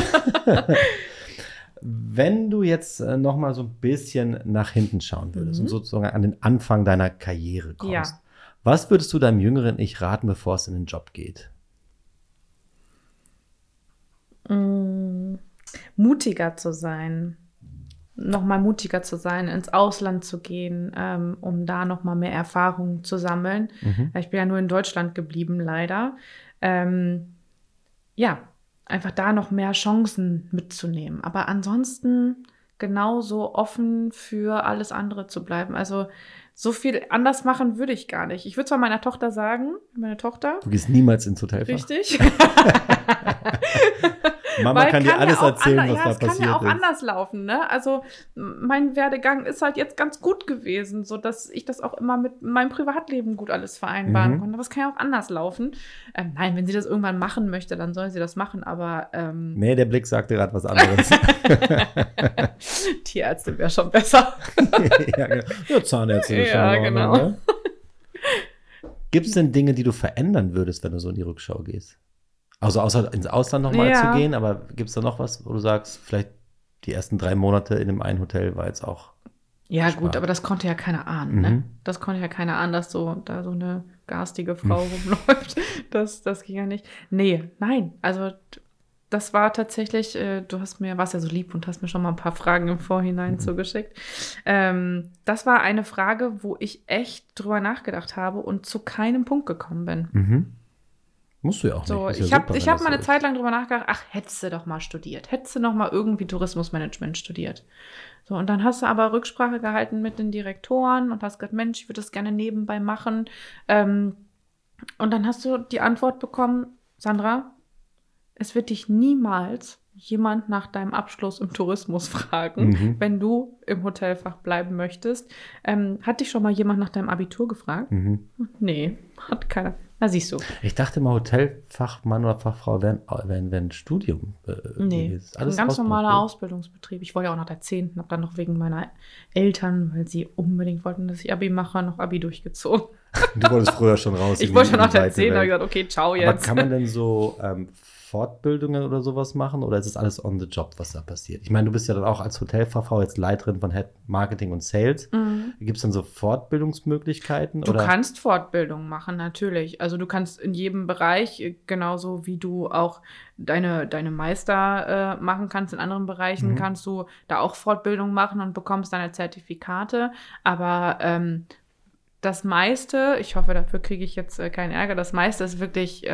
Wenn du jetzt noch mal so ein bisschen nach hinten schauen würdest und sozusagen an den Anfang deiner Karriere kommst, was würdest du deinem jüngeren Ich raten, bevor es in den Job geht? Mutiger zu sein. Nochmal mutiger zu sein, ins Ausland zu gehen, um da nochmal mehr Erfahrung zu sammeln. Ich bin ja nur in Deutschland geblieben, leider. Einfach da noch mehr Chancen mitzunehmen. Aber ansonsten genauso offen für alles andere zu bleiben. Also so viel anders machen würde ich gar nicht. Ich würde zwar meiner Tochter sagen, meine Tochter. Du gehst niemals ins Hotelfach. Richtig. Mama kann dir alles erzählen, was da passiert ist. Es kann ja auch anders laufen, ne? Also mein Werdegang ist halt jetzt ganz gut gewesen, sodass ich das auch immer mit meinem Privatleben gut alles vereinbaren konnte. Aber es kann ja auch anders laufen. Nein, wenn sie das irgendwann machen möchte, dann soll sie das machen, aber nee, der Blick sagt dir gerade was anderes. Tierärztin wäre schon besser. Ja, genau. Ja, Zahnärztin ist schon genau. Ne? Gibt es denn Dinge, die du verändern würdest, wenn du so in die Rückschau gehst? Also außer ins Ausland nochmal zu gehen, aber gibt es da noch was, wo du sagst, vielleicht die ersten 3 Monate in dem einen Hotel war jetzt auch Ja gut, aber das konnte ja keiner ahnen, ne? Das konnte ja keiner ahnen, dass da so eine garstige Frau rumläuft. Das ging ja nicht. Nein, also das war tatsächlich, warst ja so lieb und hast mir schon mal ein paar Fragen im Vorhinein zugeschickt. Das war eine Frage, wo ich echt drüber nachgedacht habe und zu keinem Punkt gekommen bin. Musst du ja auch so, nicht. Ich hab mal eine Zeit lang drüber nachgedacht, hättest du doch mal studiert. Hättest du noch mal irgendwie Tourismusmanagement studiert. So, und dann hast du aber Rücksprache gehalten mit den Direktoren und hast gesagt, Mensch, ich würde das gerne nebenbei machen. Und dann hast du die Antwort bekommen, Sandra, es wird dich niemals jemand nach deinem Abschluss im Tourismus fragen, wenn du im Hotelfach bleiben möchtest. Hat dich schon mal jemand nach deinem Abitur gefragt? Nee, hat keiner. Na, siehst du. Ich dachte mal, Hotelfachmann oder Fachfrau wären ein Studium. Nee, alles ein ganz normaler Ausbildungsbetrieb. Ich wollte ja auch nach der 10., habe dann noch wegen meiner Eltern, weil sie unbedingt wollten, dass ich Abi mache, noch Abi durchgezogen. Du wolltest früher schon raus. Ich wollte schon nach der 10, habe gesagt, okay, ciao jetzt. Aber kann man denn so Fortbildungen oder sowas machen oder ist es alles on the job, was da passiert? Ich meine, du bist ja dann auch als Hotelfachfrau jetzt Leiterin von Head Marketing und Sales. Gibt es dann so Fortbildungsmöglichkeiten? Du kannst Fortbildungen machen, natürlich. Also du kannst in jedem Bereich, genauso wie du auch deine Meister machen kannst, in anderen Bereichen kannst du da auch Fortbildungen machen und bekommst deine Zertifikate. Aber das meiste, ich hoffe, dafür kriege ich jetzt keinen Ärger, das meiste ist wirklich,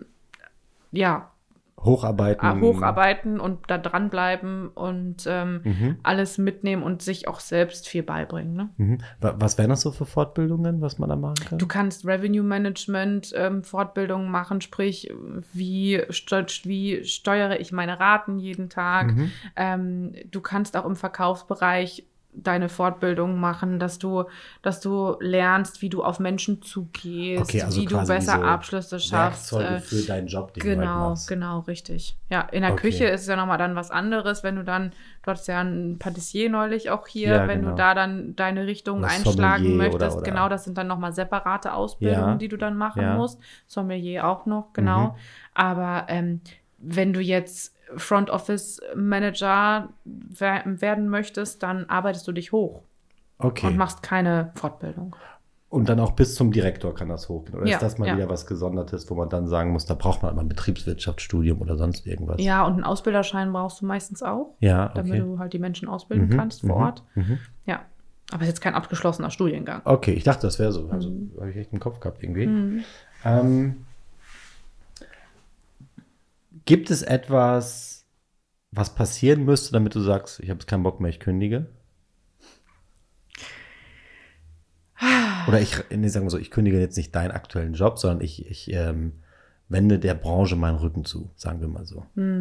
Hocharbeiten und da dranbleiben und alles mitnehmen und sich auch selbst viel beibringen. Ne? Was wären das so für Fortbildungen, was man da machen kann? Du kannst Revenue Management Fortbildungen machen, sprich, wie steuere ich meine Raten jeden Tag. Du kannst auch im Verkaufsbereich deine Fortbildung machen, dass du lernst, wie du auf Menschen zugehst, okay, also wie du besser Abschlüsse schaffst. Werkzeuge für deinen Job, den du halt machst. Genau, richtig. Ja, in der Küche ist es ja nochmal dann was anderes, wenn du hattest ja einen Patissier neulich auch hier, wenn du da dann deine Richtung einschlagen möchtest, oder genau, das sind dann nochmal separate Ausbildungen, die du dann machen musst. Sommelier auch noch, genau. Aber wenn du jetzt Front Office Manager werden möchtest, dann arbeitest du dich hoch. Okay. Und machst keine Fortbildung. Und dann auch bis zum Direktor kann das hochgehen? Oder ist das mal wieder was Gesondertes, wo man dann sagen muss, da braucht man mal ein Betriebswirtschaftsstudium oder sonst irgendwas? Ja, und einen Ausbilderschein brauchst du meistens auch. Ja, okay. Damit du halt die Menschen ausbilden kannst vor Ort. Ja, aber es ist jetzt kein abgeschlossener Studiengang. Okay, ich dachte, das wäre so. Also habe ich echt im Kopf gehabt irgendwie. Gibt es etwas, was passieren müsste, damit du sagst, ich habe jetzt keinen Bock mehr, ich kündige? Oder sagen wir so, ich kündige jetzt nicht deinen aktuellen Job, sondern ich wende der Branche meinen Rücken zu, sagen wir mal so.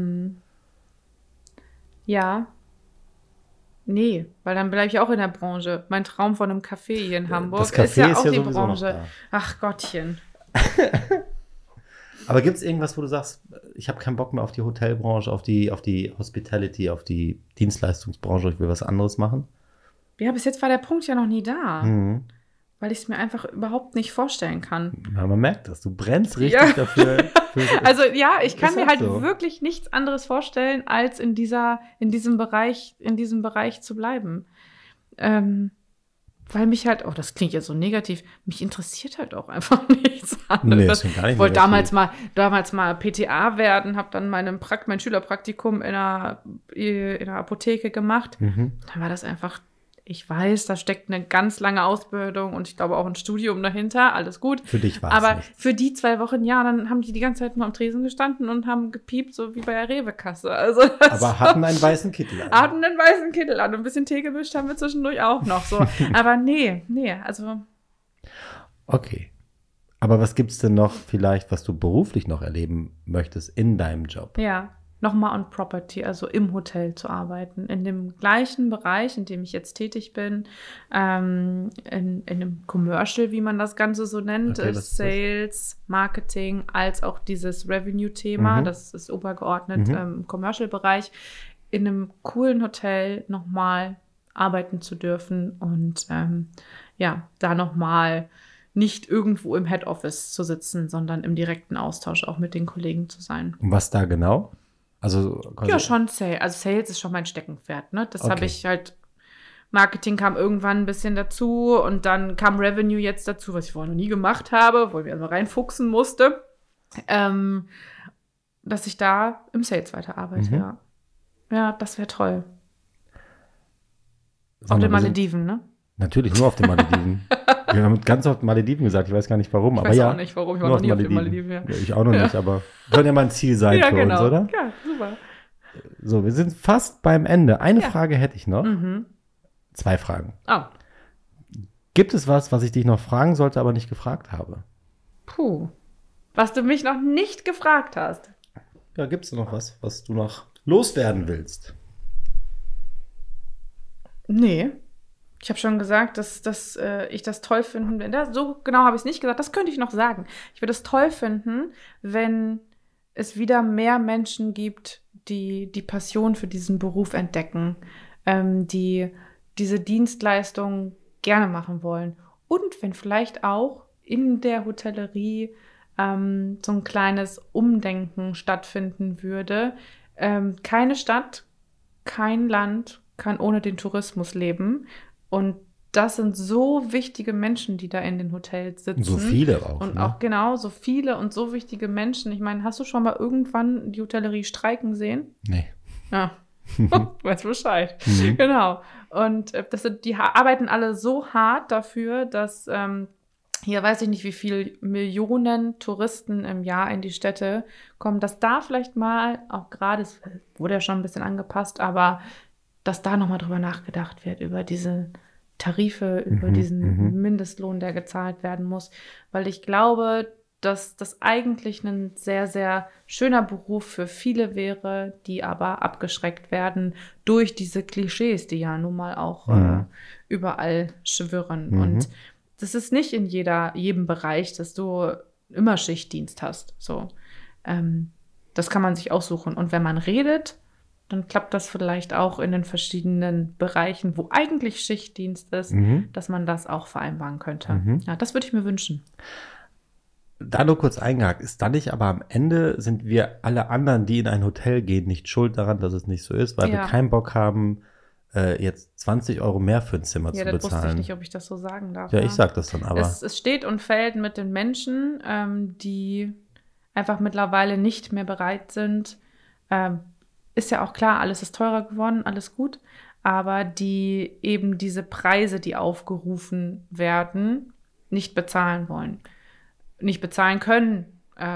Ja. Nee, weil dann bleibe ich auch in der Branche. Mein Traum von einem Café hier in Hamburg Das Café ist ja auch die sowieso noch Branche. da. Ach Gottchen. Aber gibt es irgendwas, wo du sagst, ich habe keinen Bock mehr auf die Hotelbranche, auf die Hospitality, auf die Dienstleistungsbranche, ich will was anderes machen? Ja, bis jetzt war der Punkt ja noch nie da, Mhm. weil ich es mir einfach überhaupt nicht vorstellen kann. Ja, man merkt das, du brennst richtig dafür. Also ja, ich kann Ist mir halt halt so. wirklich nichts anderes vorstellen, als in diesem Bereich zu bleiben. Weil mich halt, das klingt ja so negativ, mich interessiert halt auch einfach nichts anderes. Nee, das klingt gar nicht Ich wollte negativ. damals mal PTA werden, habe dann mein Schülerpraktikum in einer Apotheke gemacht. Mhm. Dann war das einfach, ich weiß, da steckt eine ganz lange Ausbildung und ich glaube auch ein Studium dahinter, alles gut. Für dich war es Aber nicht. für die 2 Wochen, ja, dann haben die ganze Zeit nur am Tresen gestanden und haben gepiept, so wie bei der Rewe-Kasse. Also Aber hatten einen weißen Kittel an. hatten einen weißen Kittel an und ein bisschen Tee gemischt haben wir zwischendurch auch noch so. Aber nee, also Okay. Aber was gibt's denn noch vielleicht, was du beruflich noch erleben möchtest in deinem Job? ja, nochmal on Property, also im Hotel zu arbeiten, in dem gleichen Bereich, in dem ich jetzt tätig bin, in dem Commercial, wie man das Ganze so nennt, Okay, was ist das? Sales, Marketing, als auch dieses Revenue-Thema, Mhm. das ist übergeordnet im Commercial-Bereich, in einem coolen Hotel nochmal arbeiten zu dürfen und da nochmal nicht irgendwo im Head Office zu sitzen, sondern im direkten Austausch auch mit den Kollegen zu sein. Und was da genau? Also quasi Ja, schon Sales. Also Sales ist schon mein Steckenpferd, ne? Das Okay. habe ich halt, Marketing kam irgendwann ein bisschen dazu und dann kam Revenue jetzt dazu, was ich vorher noch nie gemacht habe, wo ich mich erstmal reinfuchsen musste, dass ich da im Sales weiterarbeite, Mhm. ja. Ja, das wäre toll. Auf Sag mal, den wir sind- Malediven, ne? Natürlich nur auf den Malediven. Wir haben ganz oft Malediven gesagt, ich weiß gar nicht warum. Ich aber weiß ja, auch nicht, warum. Ich war nur noch nie auf den Malediven. Malediven, ja. Ja, ich auch noch nicht, aber könnte ja mal ein Ziel sein Ja, für genau. uns, oder? Ja, super. So, wir sind fast beim Ende. Eine Ja. Frage hätte ich noch. Mhm. 2 Fragen. Oh, Gibt es was ich dich noch fragen sollte, aber nicht gefragt habe? puh. Was du mich noch nicht gefragt hast. Ja, gibt es noch was du noch loswerden willst? Nee. Ich habe schon gesagt, dass ich das toll finden würde. So genau habe ich es nicht gesagt. Das könnte ich noch sagen. Ich würde es toll finden, wenn es wieder mehr Menschen gibt, die die Passion für diesen Beruf entdecken, die diese Dienstleistung gerne machen wollen. Und wenn vielleicht auch in der Hotellerie so ein kleines Umdenken stattfinden würde. Keine Stadt, kein Land kann ohne den Tourismus leben. Und das sind so wichtige Menschen, die da in den Hotels sitzen. So viele auch. Und ne? auch genau so viele und so wichtige Menschen. Ich meine, hast du schon mal irgendwann die Hotellerie streiken sehen? Nee. Ja, weißt Bescheid. Mhm. Genau. Und die arbeiten alle so hart dafür, dass hier weiß ich nicht, wie viel Millionen Touristen im Jahr in die Städte kommen, dass da vielleicht mal, auch gerade, es wurde ja schon ein bisschen angepasst, aber dass da nochmal drüber nachgedacht wird, über diese Tarife, über diesen Mindestlohn, der gezahlt werden muss. Weil ich glaube, dass das eigentlich ein sehr, sehr schöner Beruf für viele wäre, die aber abgeschreckt werden durch diese Klischees, die ja nun mal auch überall schwirren. Und das ist nicht in jedem Bereich, dass du immer Schichtdienst hast. So, das kann man sich aussuchen. Und wenn man redet, dann klappt das vielleicht auch in den verschiedenen Bereichen, wo eigentlich Schichtdienst ist, dass man das auch vereinbaren könnte. Ja, das würde ich mir wünschen. Da nur kurz eingehakt, ist dann nicht, aber am Ende sind wir alle anderen, die in ein Hotel gehen, nicht schuld daran, dass es nicht so ist, weil wir keinen Bock haben, jetzt 20 € mehr für ein Zimmer zu Ja, das wusste ich bezahlen. nicht, ob ich das so sagen darf. Ja, ich sag das dann aber. Es steht und fällt mit den Menschen, die einfach mittlerweile nicht mehr bereit sind. Ist ja auch klar, alles ist teurer geworden, alles gut. Aber die eben diese Preise, die aufgerufen werden, nicht bezahlen wollen. Nicht bezahlen können.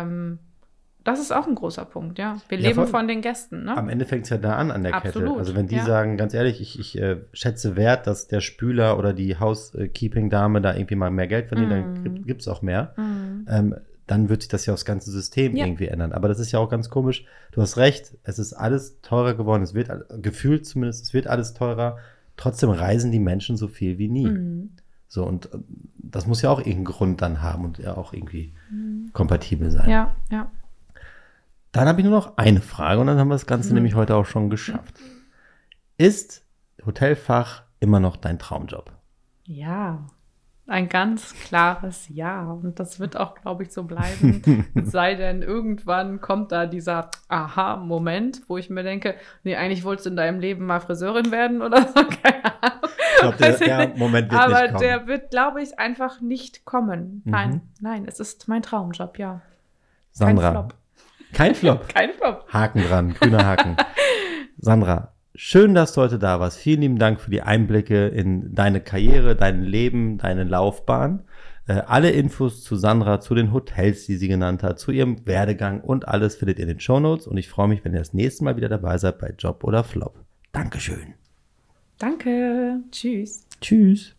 Das ist auch ein großer Punkt, ja. Wir leben voll. von den Gästen, ne? Am Ende fängt es ja da an der Absolut, Kette. Also wenn die ja. sagen, ganz ehrlich, ich schätze Wert, dass der Spüler oder die Housekeeping-Dame da irgendwie mal mehr Geld verdient, dann gibt's auch mehr. dann wird sich das ja aufs ganze System irgendwie ändern. Aber das ist ja auch ganz komisch. Du hast recht, es ist alles teurer geworden. Es wird, gefühlt zumindest, es wird alles teurer. Trotzdem reisen die Menschen so viel wie nie. Mhm. So, und das muss ja auch irgendeinen Grund dann haben und ja auch irgendwie kompatibel sein. Ja, ja. Dann habe ich nur noch eine Frage und dann haben wir das Ganze nämlich heute auch schon geschafft. Ist Hotelfach immer noch dein Traumjob? Ja, ein ganz klares Ja. Und das wird auch, glaube ich, so bleiben. Es sei denn, irgendwann kommt da dieser Aha-Moment, wo ich mir denke, nee, eigentlich wolltest du in deinem Leben mal Friseurin werden oder so, keine Ahnung. Ich glaube, der Moment wird nicht kommen. Aber der wird, glaube ich, einfach nicht kommen. Nein, es ist mein Traumjob, ja. Sandra. Kein Flop. Kein Flop? Kein Flop. Haken dran, grüner Haken. Sandra, schön, dass du heute da warst. Vielen lieben Dank für die Einblicke in deine Karriere, dein Leben, deine Laufbahn. Alle Infos zu Sandra, zu den Hotels, die sie genannt hat, zu ihrem Werdegang und alles findet ihr in den Shownotes. Und ich freue mich, wenn ihr das nächste Mal wieder dabei seid bei Job oder Flop. Dankeschön. Danke. Tschüss. Tschüss.